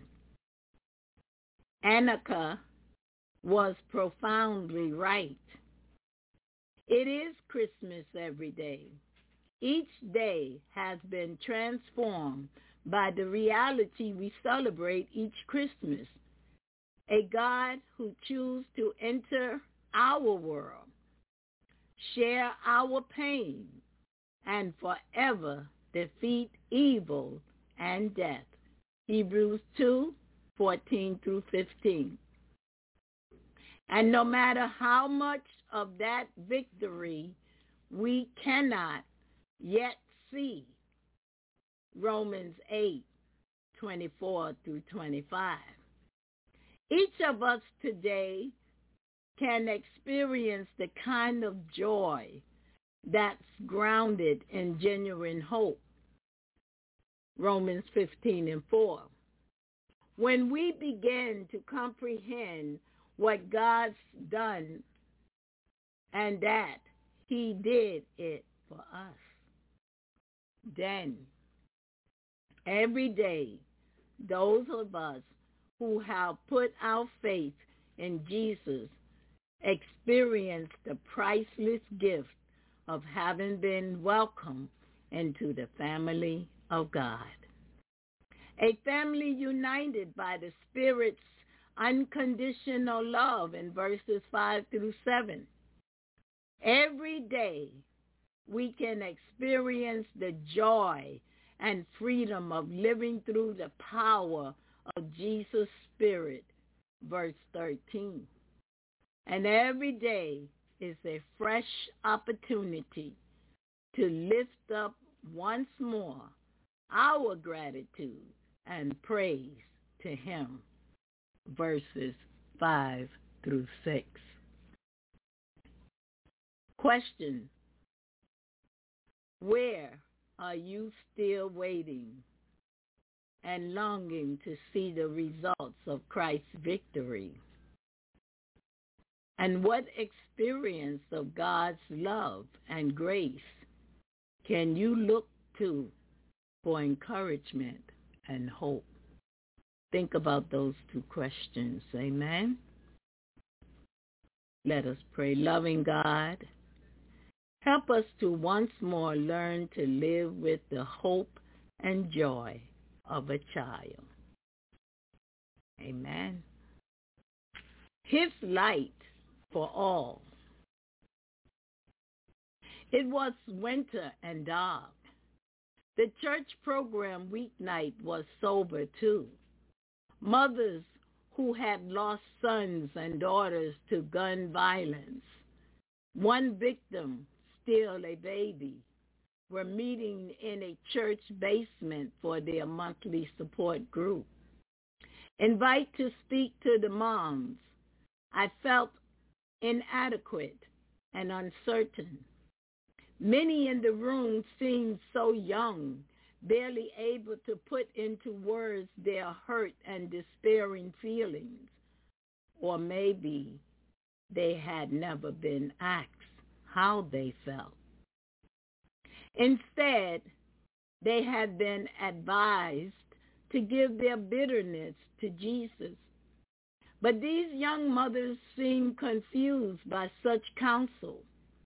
Annika was profoundly right. It is Christmas every day. Each day has been transformed by the reality we celebrate each Christmas, a God who chooses to enter our world, share our pain, and forever defeat evil and death. Hebrews two, fourteen through fifteen. And no matter how much of that victory we cannot yet see, Romans eight, twenty-four through twenty-five. Each of us today can experience the kind of joy that's grounded in genuine hope. Romans fifteen and four. When we begin to comprehend what God's done and that he did it for us, then every day those of us who have put our faith in Jesus experience the priceless gift of having been welcomed into the family of God. A family united by the Spirit's unconditional love in verses five through seven. Every day we can experience the joy and freedom of living through the power of Jesus' Spirit, verse thirteen. And every day is a fresh opportunity to lift up once more our gratitude and praise to him, verses five through six. Question: where are you still waiting and longing to see the results of Christ's victory? And what experience of God's love and grace can you look to for encouragement and hope? Think about those two questions. Amen. Let us pray. Loving God, help us to once more learn to live with the hope and joy of a child. Amen. His light for all. It was winter and dark. The church program weeknight was sober too. Mothers who had lost sons and daughters to gun violence, one victim, still a baby, were meeting in a church basement for their monthly support group. Invite to speak to the moms. I felt inadequate and uncertain. Many in the room seemed so young, barely able to put into words their hurt and despairing feelings. Or maybe they had never been asked how they felt. Instead, they had been advised to give their bitterness to Jesus. But these young mothers seemed confused by such counsel,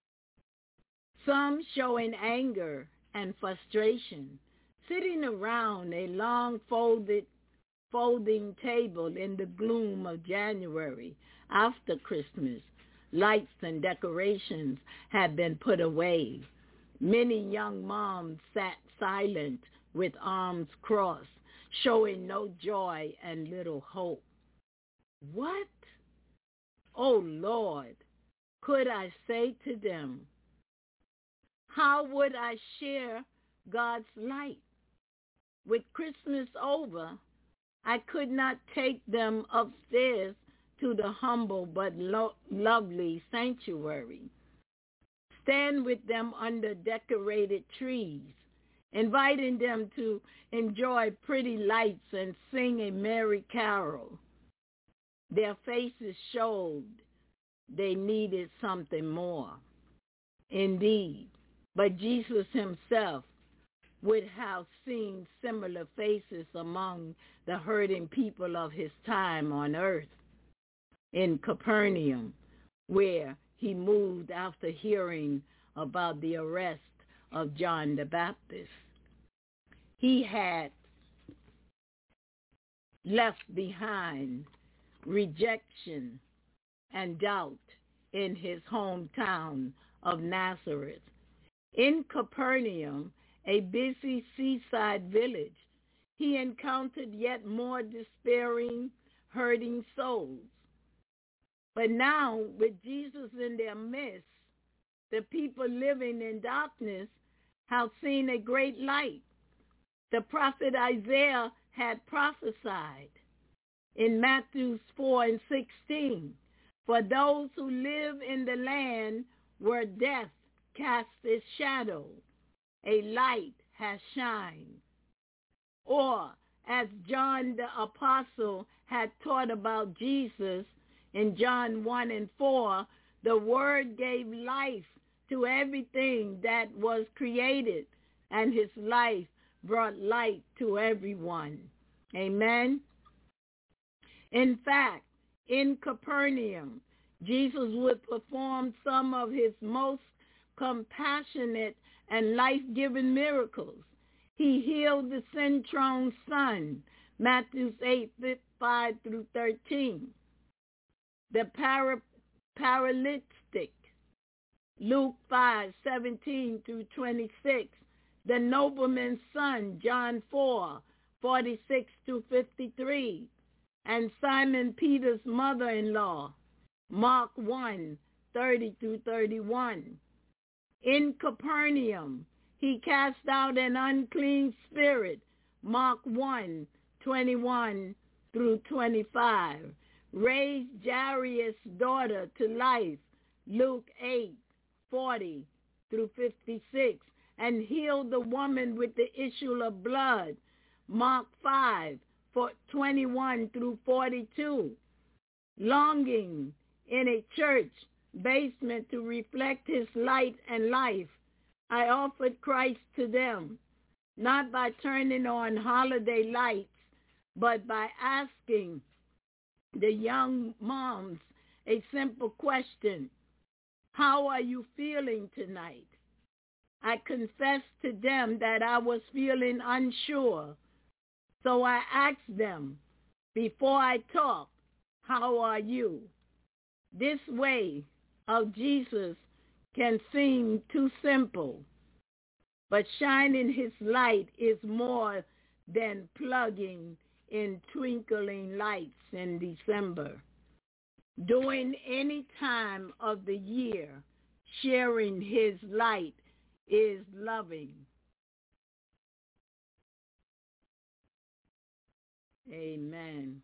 some showing anger and frustration, sitting around a long folded, folding table in the gloom of January after Christmas. Lights and decorations had been put away. Many young moms sat silent with arms crossed, showing no joy and little hope. What, oh Lord, could I say to them? How would I share God's light? With Christmas over, I could not take them upstairs to the humble but lo- lovely sanctuary. Stand with them under decorated trees, inviting them to enjoy pretty lights and sing a merry carol. Their faces showed they needed something more. Indeed, but Jesus himself would have seen similar faces among the hurting people of his time on earth. In Capernaum, where he moved after hearing about the arrest of John the Baptist, he had left behind rejection and doubt in his hometown of Nazareth. In Capernaum, a busy seaside village, he encountered yet more despairing, hurting souls. But now, with Jesus in their midst, the people living in darkness have seen a great light. The prophet Isaiah had prophesied in Matthew four and sixteen, for those who live in the land where death casts its shadow, a light has shined. Or, as John the Apostle had taught about Jesus in John one and four, the Word gave life to everything that was created, and his life brought light to everyone. Amen. In fact, in Capernaum, Jesus would perform some of his most compassionate and life-giving miracles. He healed the centurion's son, Matthew eight, five through thirteen. The para- paralytic, Luke five, seventeen through twenty-six. The nobleman's son, John four, forty-six to fifty-three. And Simon Peter's mother-in-law, Mark one, thirty through thirty-one. In Capernaum, he cast out an unclean spirit, Mark one, twenty-one through twenty-five. Raised Jairus' daughter to life, Luke eight, forty through fifty-six. And healed the woman with the issue of blood, Mark five, twenty-one through forty-two. Longing in a church basement to reflect his light and life, I offered Christ to them, not by turning on holiday lights, but by asking the young moms a simple question: how are you feeling tonight? I confessed to them that I was feeling unsure, so I asked them, before I talk, how are you? This way of Jesus can seem too simple, but shining his light is more than plugging in twinkling lights in December. During any time of the year, sharing his light is loving. Amen.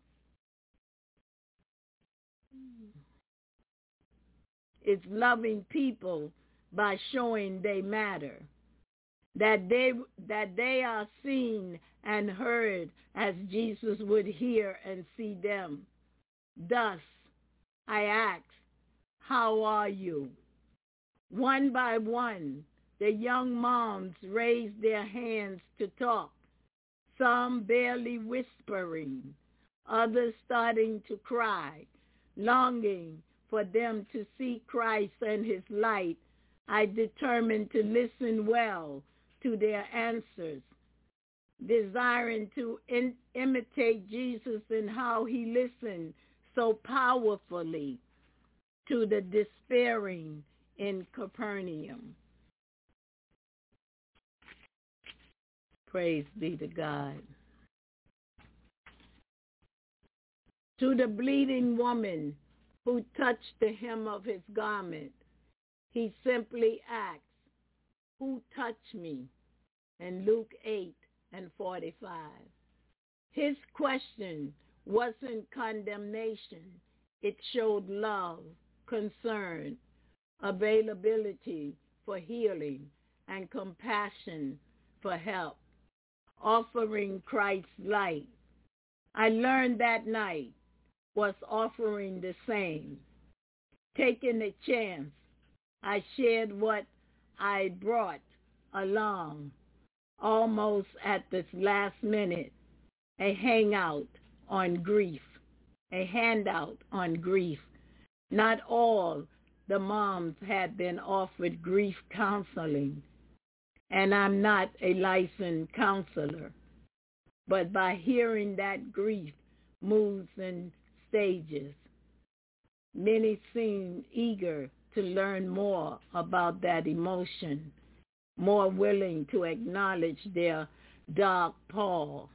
It's loving people by showing they matter, that they that they are seen and heard as Jesus would hear and see them. Thus, I ask, how are you? One by one, the young moms raised their hands to talk, some barely whispering, others starting to cry, longing for them to see Christ and his light. I determined to listen well to their answers, desiring to in- imitate Jesus in how he listened so powerfully to the despairing in Capernaum. Praise be to God. To the bleeding woman who touched the hem of his garment, he simply asked, who touched me? In Luke eight and forty-five. His question wasn't condemnation. It showed love, concern, availability for healing, and compassion for help, offering Christ's light. I learned that night was offering the same. Taking a chance, I shared what I brought along, almost at this last minute, a hangout on grief, a handout on grief. Not all the moms had been offered grief counseling, and I'm not a licensed counselor, but by hearing that grief moves in stages, many seem eager to learn more about that emotion more willing to acknowledge their dark pall,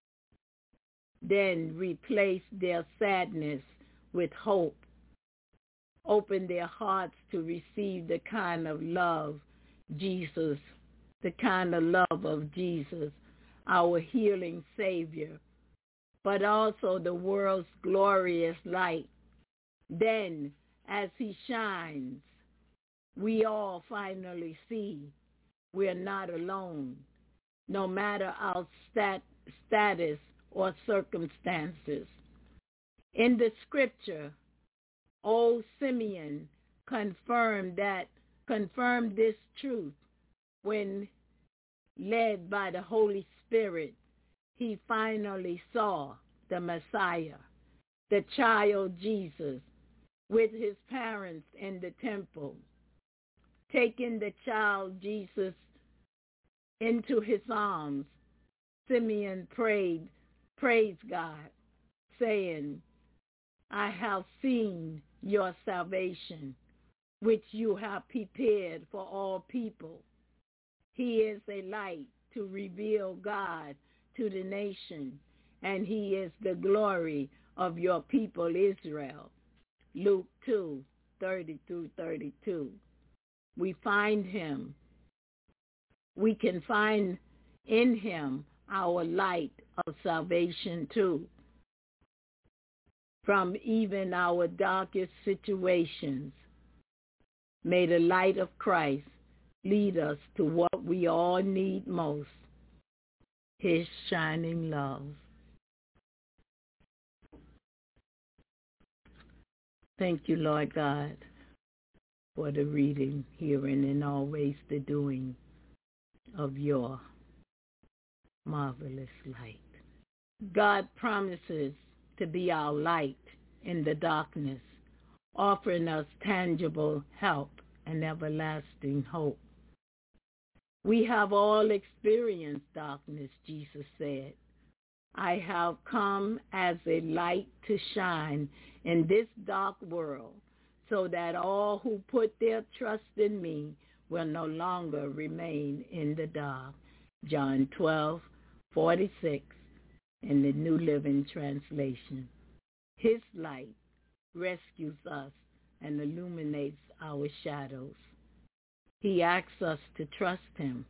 then replace their sadness with hope. Open their hearts to receive the kind of love Jesus, the kind of love of Jesus, our healing Savior, but also the world's glorious light. Then, as he shines, we all finally see we're not alone, no matter our stat- status or circumstances. In the scripture, old Simeon confirmed that confirmed this truth when, led by the Holy Spirit, he finally saw the Messiah, the child Jesus, with his parents in the temple. Taking the child Jesus into his arms, Simeon prayed, praised God, saying, I have seen your salvation, which you have prepared for all people. He is a light to reveal God to the nation, and he is the glory of your people Israel. Luke two, thirty through thirty-two. We find him. We can find in him our light of salvation too. From even our darkest situations, may the light of Christ lead us to what we all need most, his shining love. Thank you, Lord God, for the reading, hearing, and always the doing of your marvelous light. God promises to be our light in the darkness, offering us tangible help and everlasting hope. We have all experienced darkness, Jesus said. I have come as a light to shine in this dark world, so that all who put their trust in me will no longer remain in the dark. John twelve, forty-six in the New Living Translation. His light rescues us and illuminates our shadows. He asks us to trust him.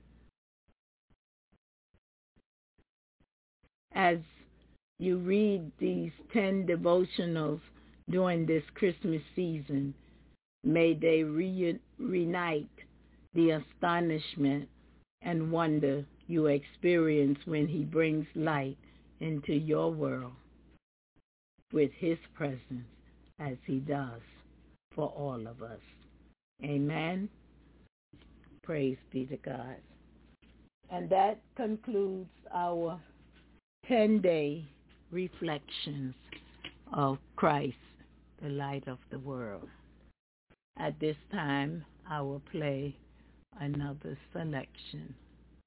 As you read these ten devotionals during this Christmas season, may they re- reunite the astonishment and wonder you experience when he brings light into your world with his presence, as he does for all of us. Amen. Praise be to God. And that concludes our ten-day reflections of Christ, the light of the world. At this time, I will play another selection.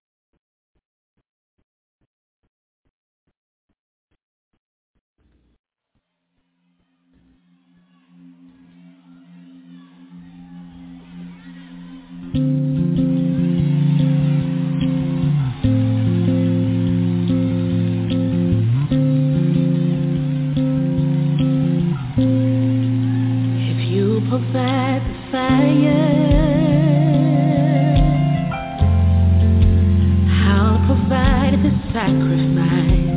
Provide the fire, I'll provide the sacrifice.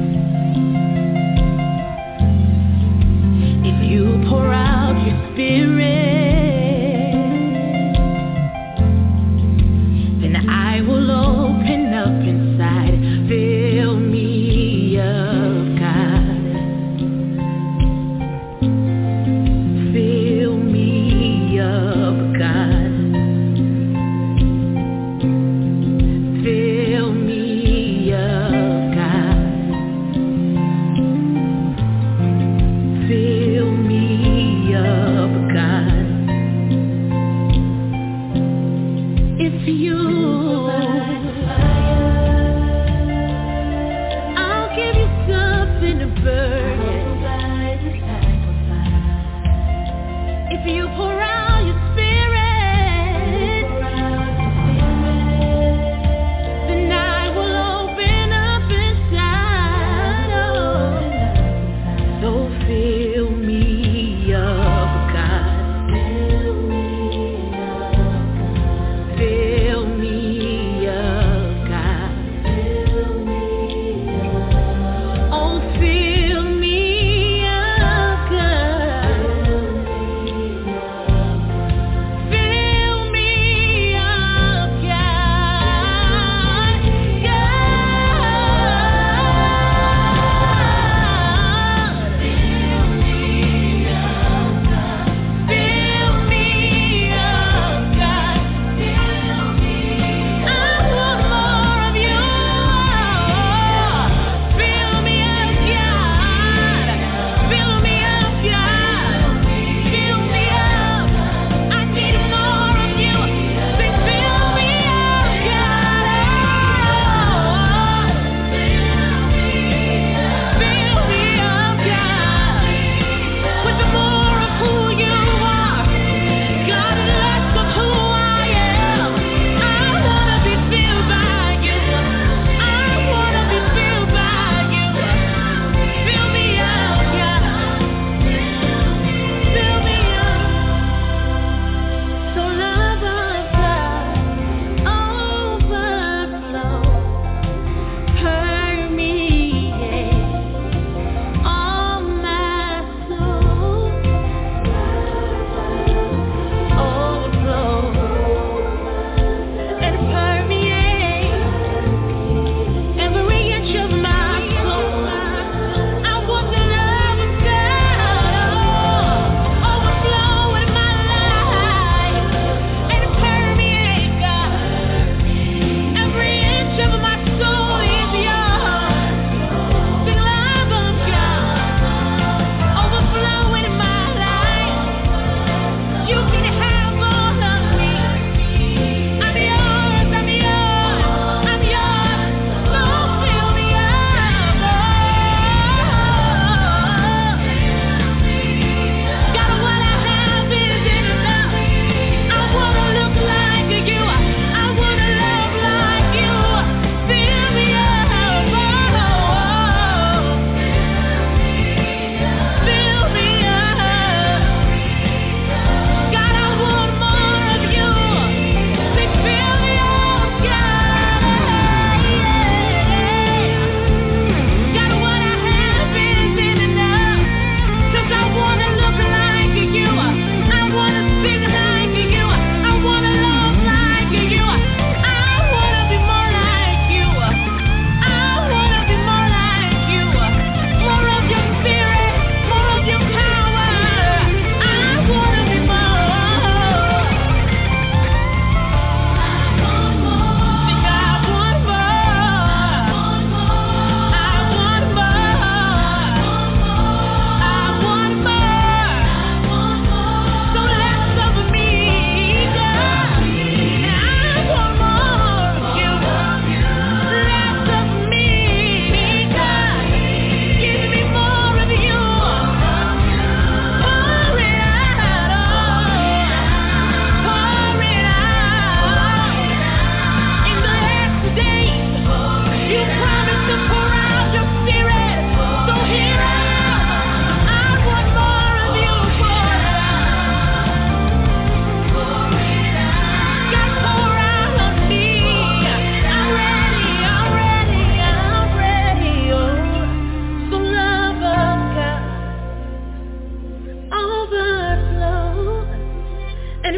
If you pour out your spirit, then I will open up inside. Fill me up, God. Fill me up, God. Fill me up, God.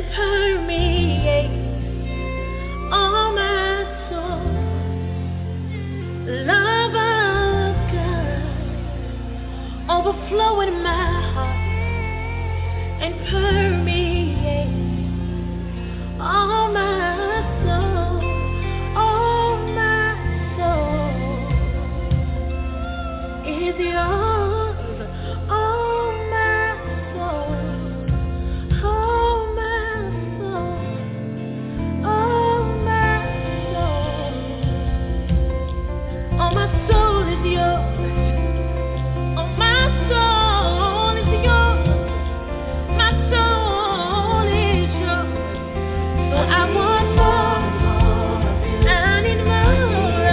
and permeates all my soul. Love of God overflow in my heart and permeate all my soul, all my soul is yours, all my soul, all my soul, all my soul, all my soul is yours, all my soul is yours, my soul is yours. So I want more, I need more,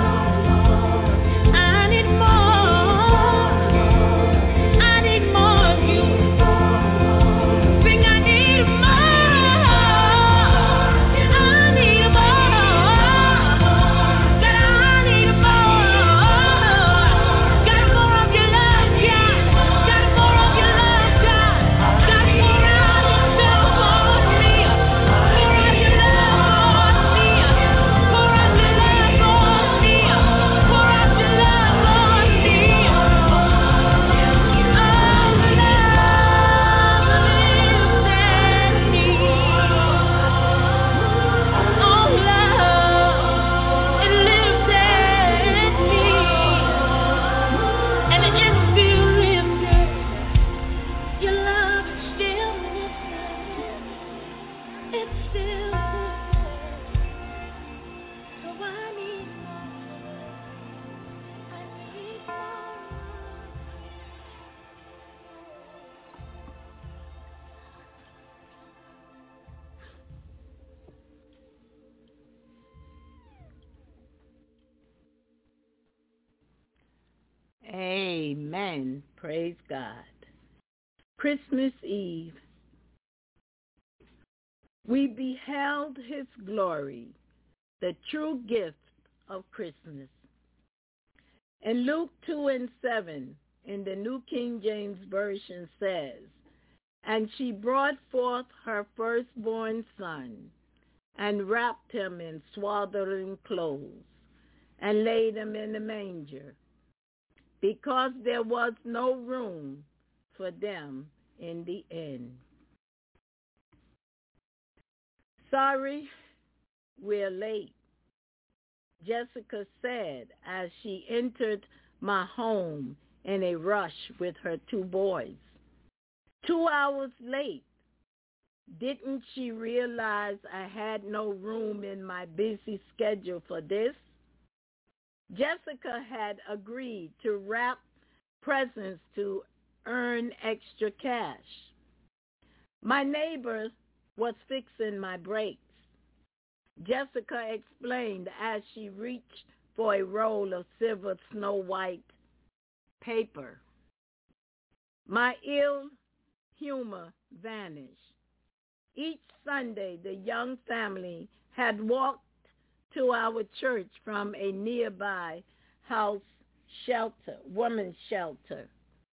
I need more, I need more of you. Sing, I need more, I need more, God, I need more, got more of your love, God, got more of your love, God, got more of yourself on me, more of your love on me, more of your love on me, more of your love on me. Oh, love, it lives in me. Oh, love, it lives in me. And it still lives in. Your love still lives in. It still lives in. So I need more. I need more. Amen. Praise God. Christmas Eve, we beheld his glory, the true gift of Christmas. And Luke two and seven in the New King James Version says, "And she brought forth her firstborn son, and wrapped him in swaddling clothes, and laid him in the manger, because there was no room for them in the inn." Sorry, we're late, Jessica said as she entered my home in a rush with her two boys. Two hours late. Didn't she realize I had no room in my busy schedule for this? Jessica had agreed to wrap presents to earn extra cash. My neighbor was fixing my brakes. Jessica explained as she reached for a roll of silver snow white paper. My ill humor vanished. Each Sunday, the young family had walked to our church from a nearby house shelter, women's shelter,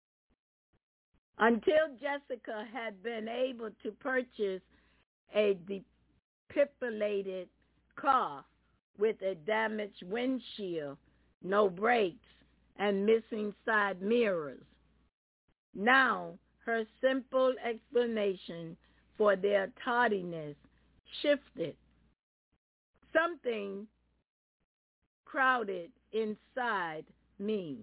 until Jessica had been able to purchase a depilated car with a damaged windshield, no brakes, and missing side mirrors. Now, her simple explanation for their tardiness shifted. Something crowded inside me,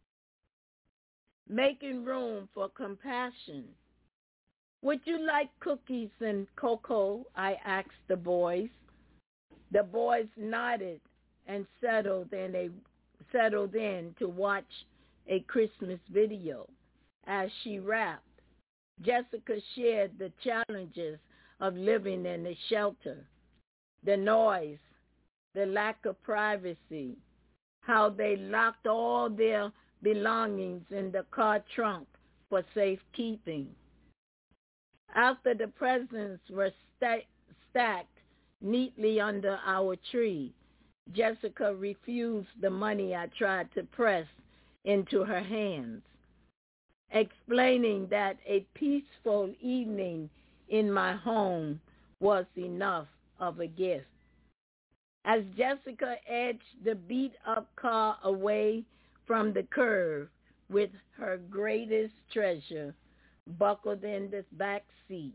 making room for compassion. "Would you like cookies and cocoa?" I asked the boys. The boys nodded and settled in, a, settled in to watch a Christmas video. As she rapped, Jessica shared the challenges of living in a shelter, the noise, the lack of privacy, how they locked all their belongings in the car trunk for safekeeping. After the presents were sta- stacked neatly under our tree, Jessica refused the money I tried to press into her hands, explaining that a peaceful evening in my home was enough of a gift. As Jessica edged the beat-up car away from the curve with her greatest treasure buckled in the back seat,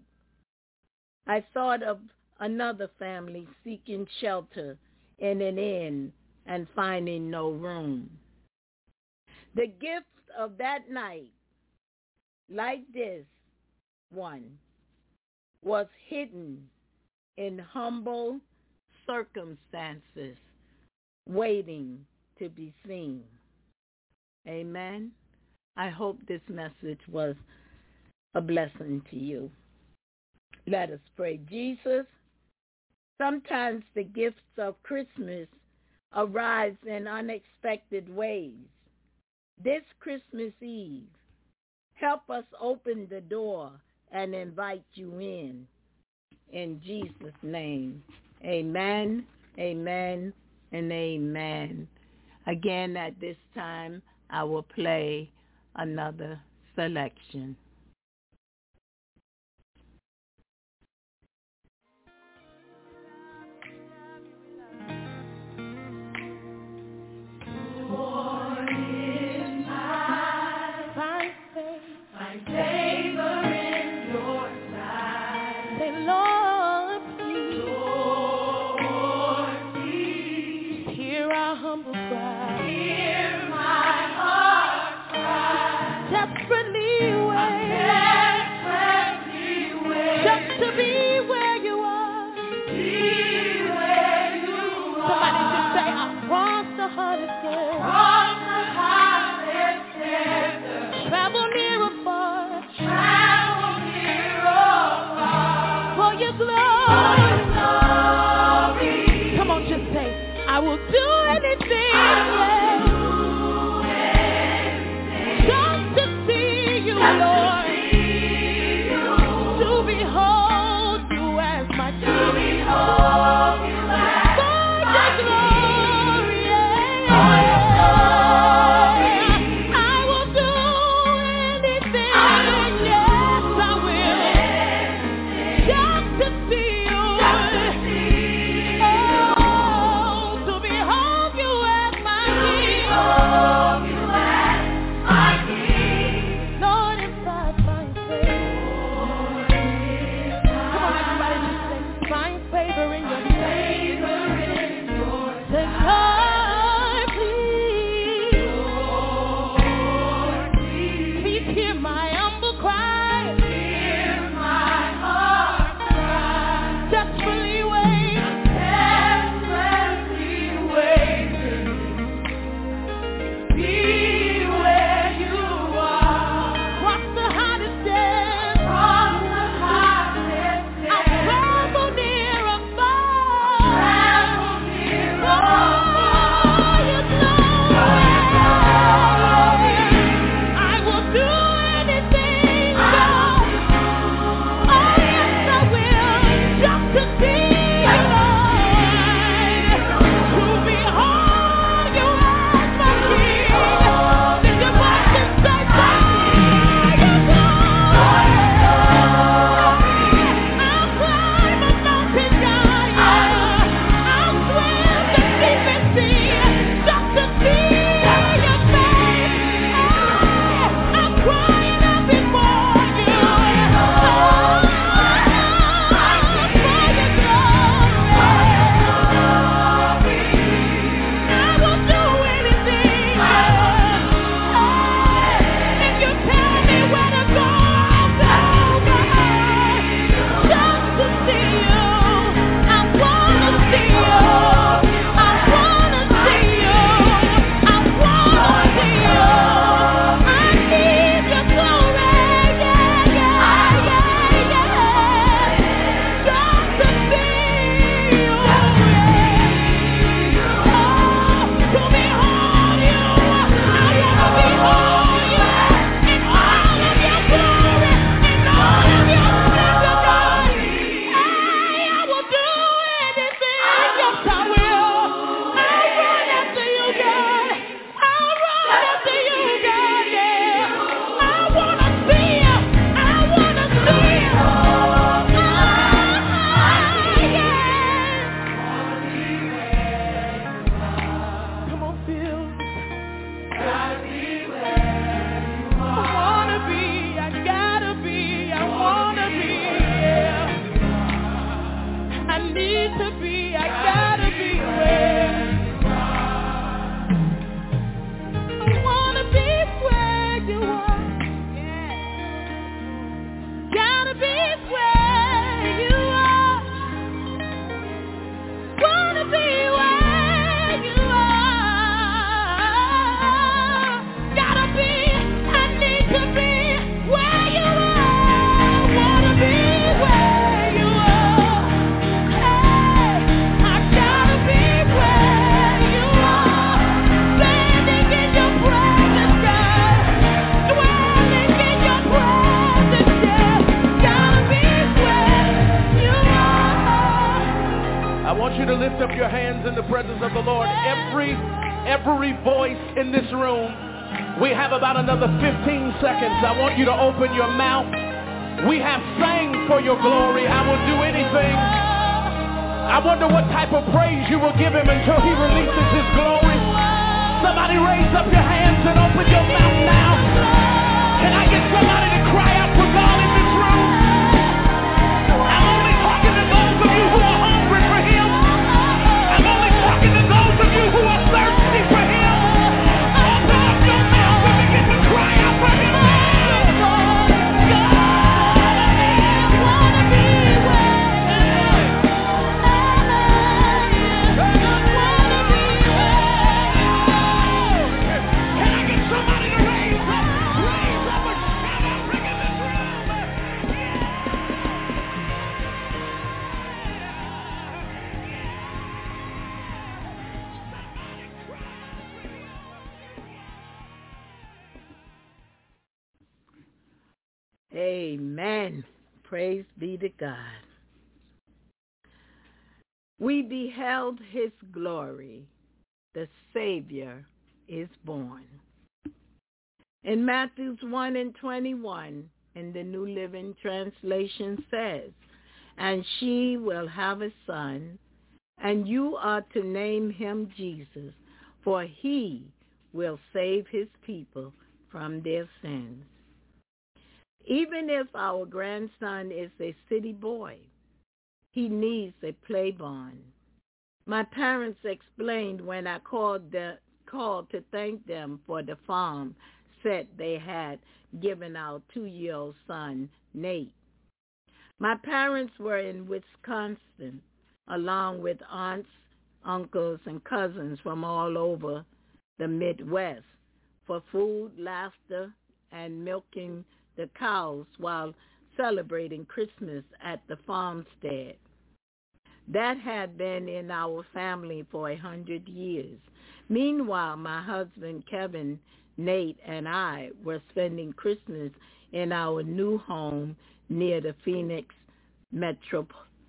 I thought of another family seeking shelter in an inn and finding no room. The gift of that night, like this one, was hidden in humble circumstances, waiting to be seen. Amen. I hope this message was a blessing to you. Let us pray. Jesus, sometimes the gifts of Christmas arise in unexpected ways. This Christmas Eve, help us open the door and invite you in. In Jesus' name, amen, amen, and amen. Again, at this time, I will play another selection. Lord, to behold you to lift up your hands in the presence of the Lord. Every, every voice in this room, we have about another fifteen seconds. I want you to open your mouth. We have sang for your glory. I will do anything. I wonder what type of praise you will give him until he releases his glory. Somebody raise up your hands and open your mouth now. Can I get somebody to cry out for God in this room? I'm only talking to those of you who are hungry for him. I'm only talking to those of you who are thirsty for him. Open up your mouth and begin to cry out for him. Amen. Praise be to God. We beheld his glory. The Savior is born. In Matthew one and twenty-one, in the New Living Translation says, and she will have a son, and you are to name him Jesus, for he will save his people from their sins. Even if our grandson is a city boy, he needs a play barn. My parents explained when I called, the, called to thank them for the farm set they had given our two-year-old son, Nate. My parents were in Wisconsin, along with aunts, uncles, and cousins from all over the Midwest for food, laughter, and milking the cows while celebrating Christmas at the farmstead. That had been in our family for a hundred years. Meanwhile, my husband, Kevin, Nate, and I were spending Christmas in our new home near the Phoenix Metrop-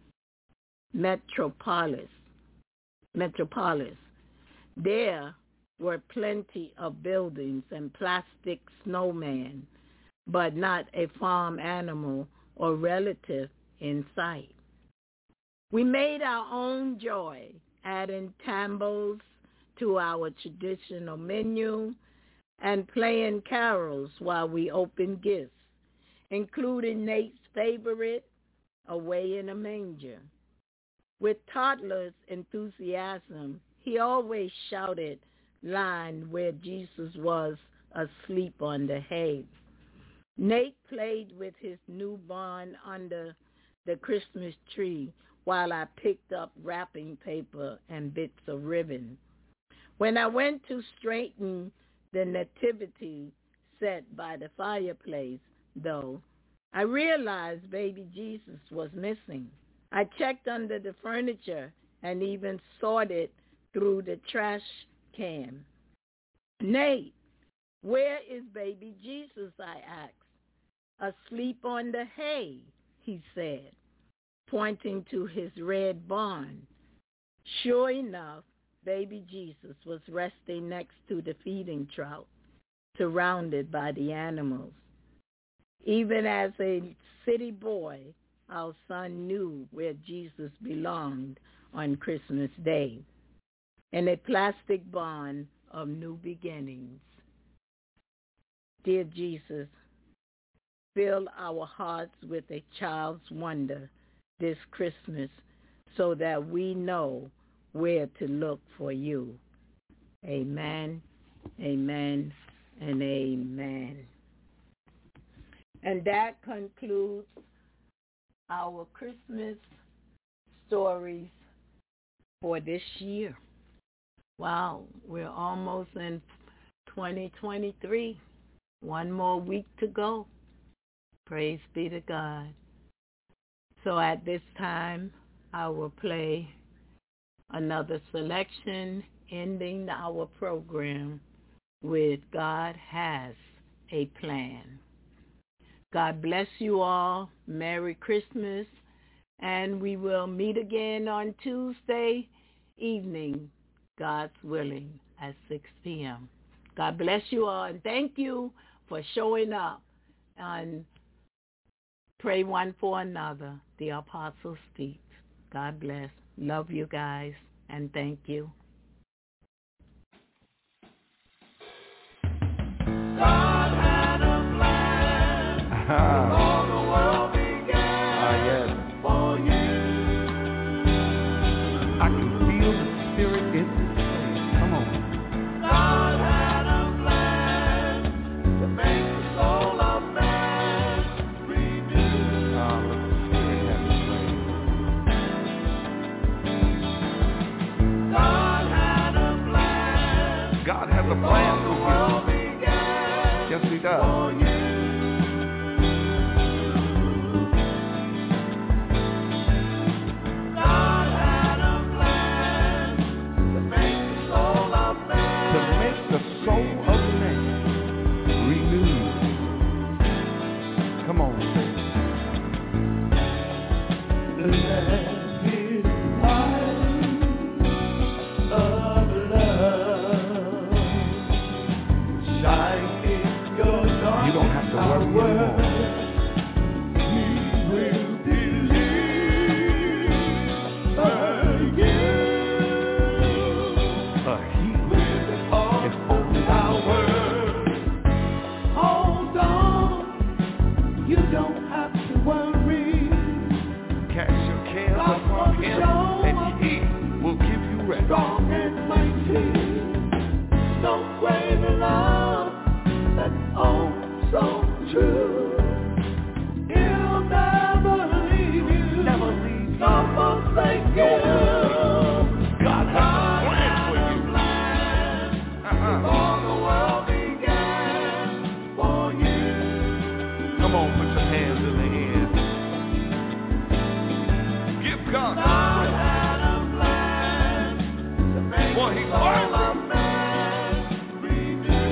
Metropolis. Metropolis. There were plenty of buildings and plastic snowmen, but not a farm animal or relative in sight. We made our own joy, adding tambours to our traditional menu and playing carols while we opened gifts, including Nate's favorite, Away in a Manger. With toddler's enthusiasm, he always shouted line where Jesus was asleep on the hay. Nate played with his newborn under the Christmas tree while I picked up wrapping paper and bits of ribbon. When I went to straighten the nativity set by the fireplace, though, I realized baby Jesus was missing. I checked under the furniture and even sorted through the trash can. Nate, where is baby Jesus? I asked. Asleep on the hay, he said, pointing to his red barn. Sure enough, baby Jesus was resting next to the feeding trough, surrounded by the animals. Even as a city boy, our son knew where Jesus belonged on Christmas Day, in a plastic barn of new beginnings. Dear Jesus, fill our hearts with a child's wonder this Christmas so that we know where to look for you. Amen, amen, and amen. And that concludes our Christmas stories for this year. Wow, we're almost in twenty twenty-three. One more week to go. Praise be to God. So at this time, I will play another selection, ending our program with God Has a Plan. God bless you all. Merry Christmas. And we will meet again on Tuesday evening, God's willing, at six p.m. God bless you all, and thank you for showing up and Pray One for Another. The Apostle speaks. God bless. Love you guys, and thank you. God had a plan before the world began. Ah, yes. For you. I can feel the Spirit in this place. Come on. God had a plan to make the soul of man renew. Ah, let the Spirit have His way. God had a plan. God has a plan for you. Yes, He does. For you. God had a plan to make the soul of man. To make the soul of man renewed. Come on, say. The land is wide of love. Shine in your dark. You don't have to worry anymore. We will deliver you. A healing With all is on power. Hold on. You don't have to worry. Cast your cares upon Him, and He will give you rest. Strong and mighty. So great a love that's oh so true. He'll never leave you. Never leave you. Nor forsake you. God has a plan for you. Uh-huh. Before the world began for you. Come on, put your hands in the air. Give God God some had a plan to make Boy, the he's soul working. of man renew.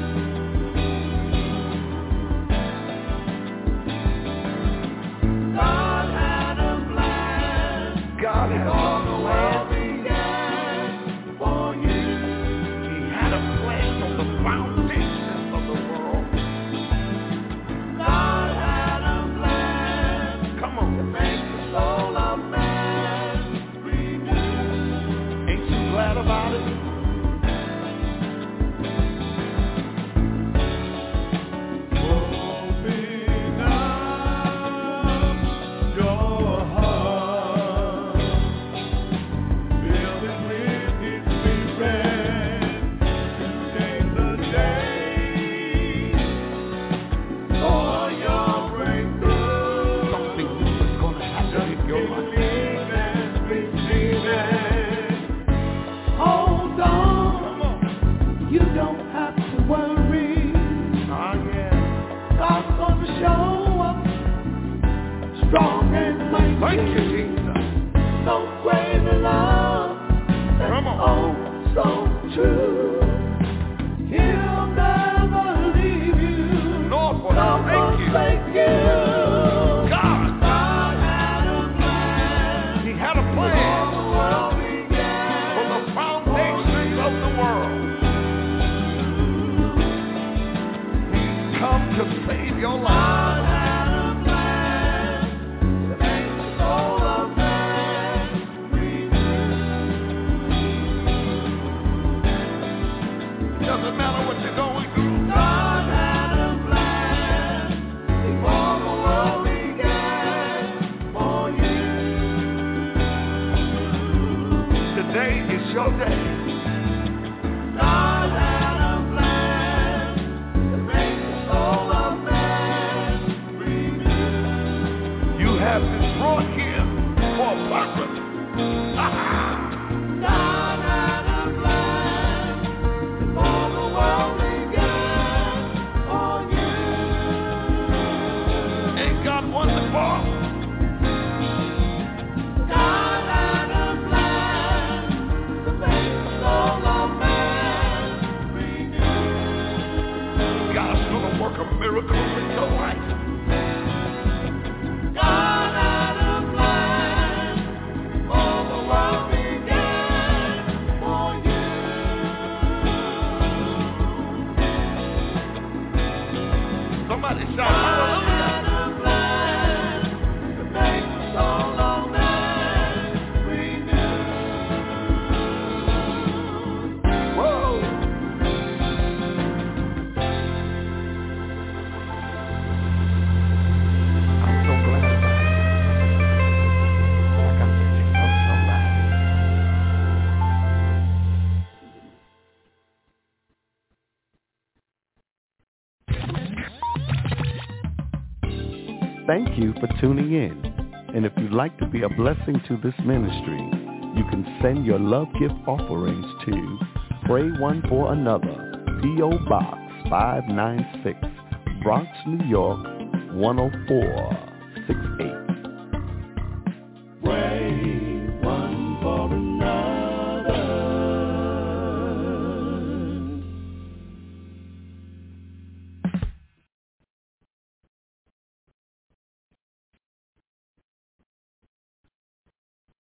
God had a plan praise. God has before a the world plan. began for you. He had a plan from the foundation of the world. God had a plan Come to on. make the soul of man renew. Ain't you glad about it? Open up your heart, fill it with His Spirit. Today's the day for your breakthrough. Something new is going to happen in your life. Believe and receive it. Hold on. Come on. You don't have to worry. Ah, yeah. God's gonna show up strong and mighty. Thank you, Jesus. So great a love that's Come on. oh so true. He'll never leave you. Lord, for Nor thank you. forsake you. God, God had a plan He had a before plan the world began. from the foundation of the world. He's come to save your life. God had a plan to make the soul of man renew. Doesn't matter what you're going through. God had a plan before the world began for you. Today is your day. God had a plan to make the soul of man renew. You have been brought here for a purpose. God had a plan before the world began for you. Ain't God wonderful? God had a plan to make the soul of man renew. God's going to work a miracle in your life. God had a plan Thank you for tuning in. And if you'd like to be a blessing to this ministry, you can send your love gift offerings to Pray One for Another, P O. Box five nine six, Bronx, New York, one oh four six eight.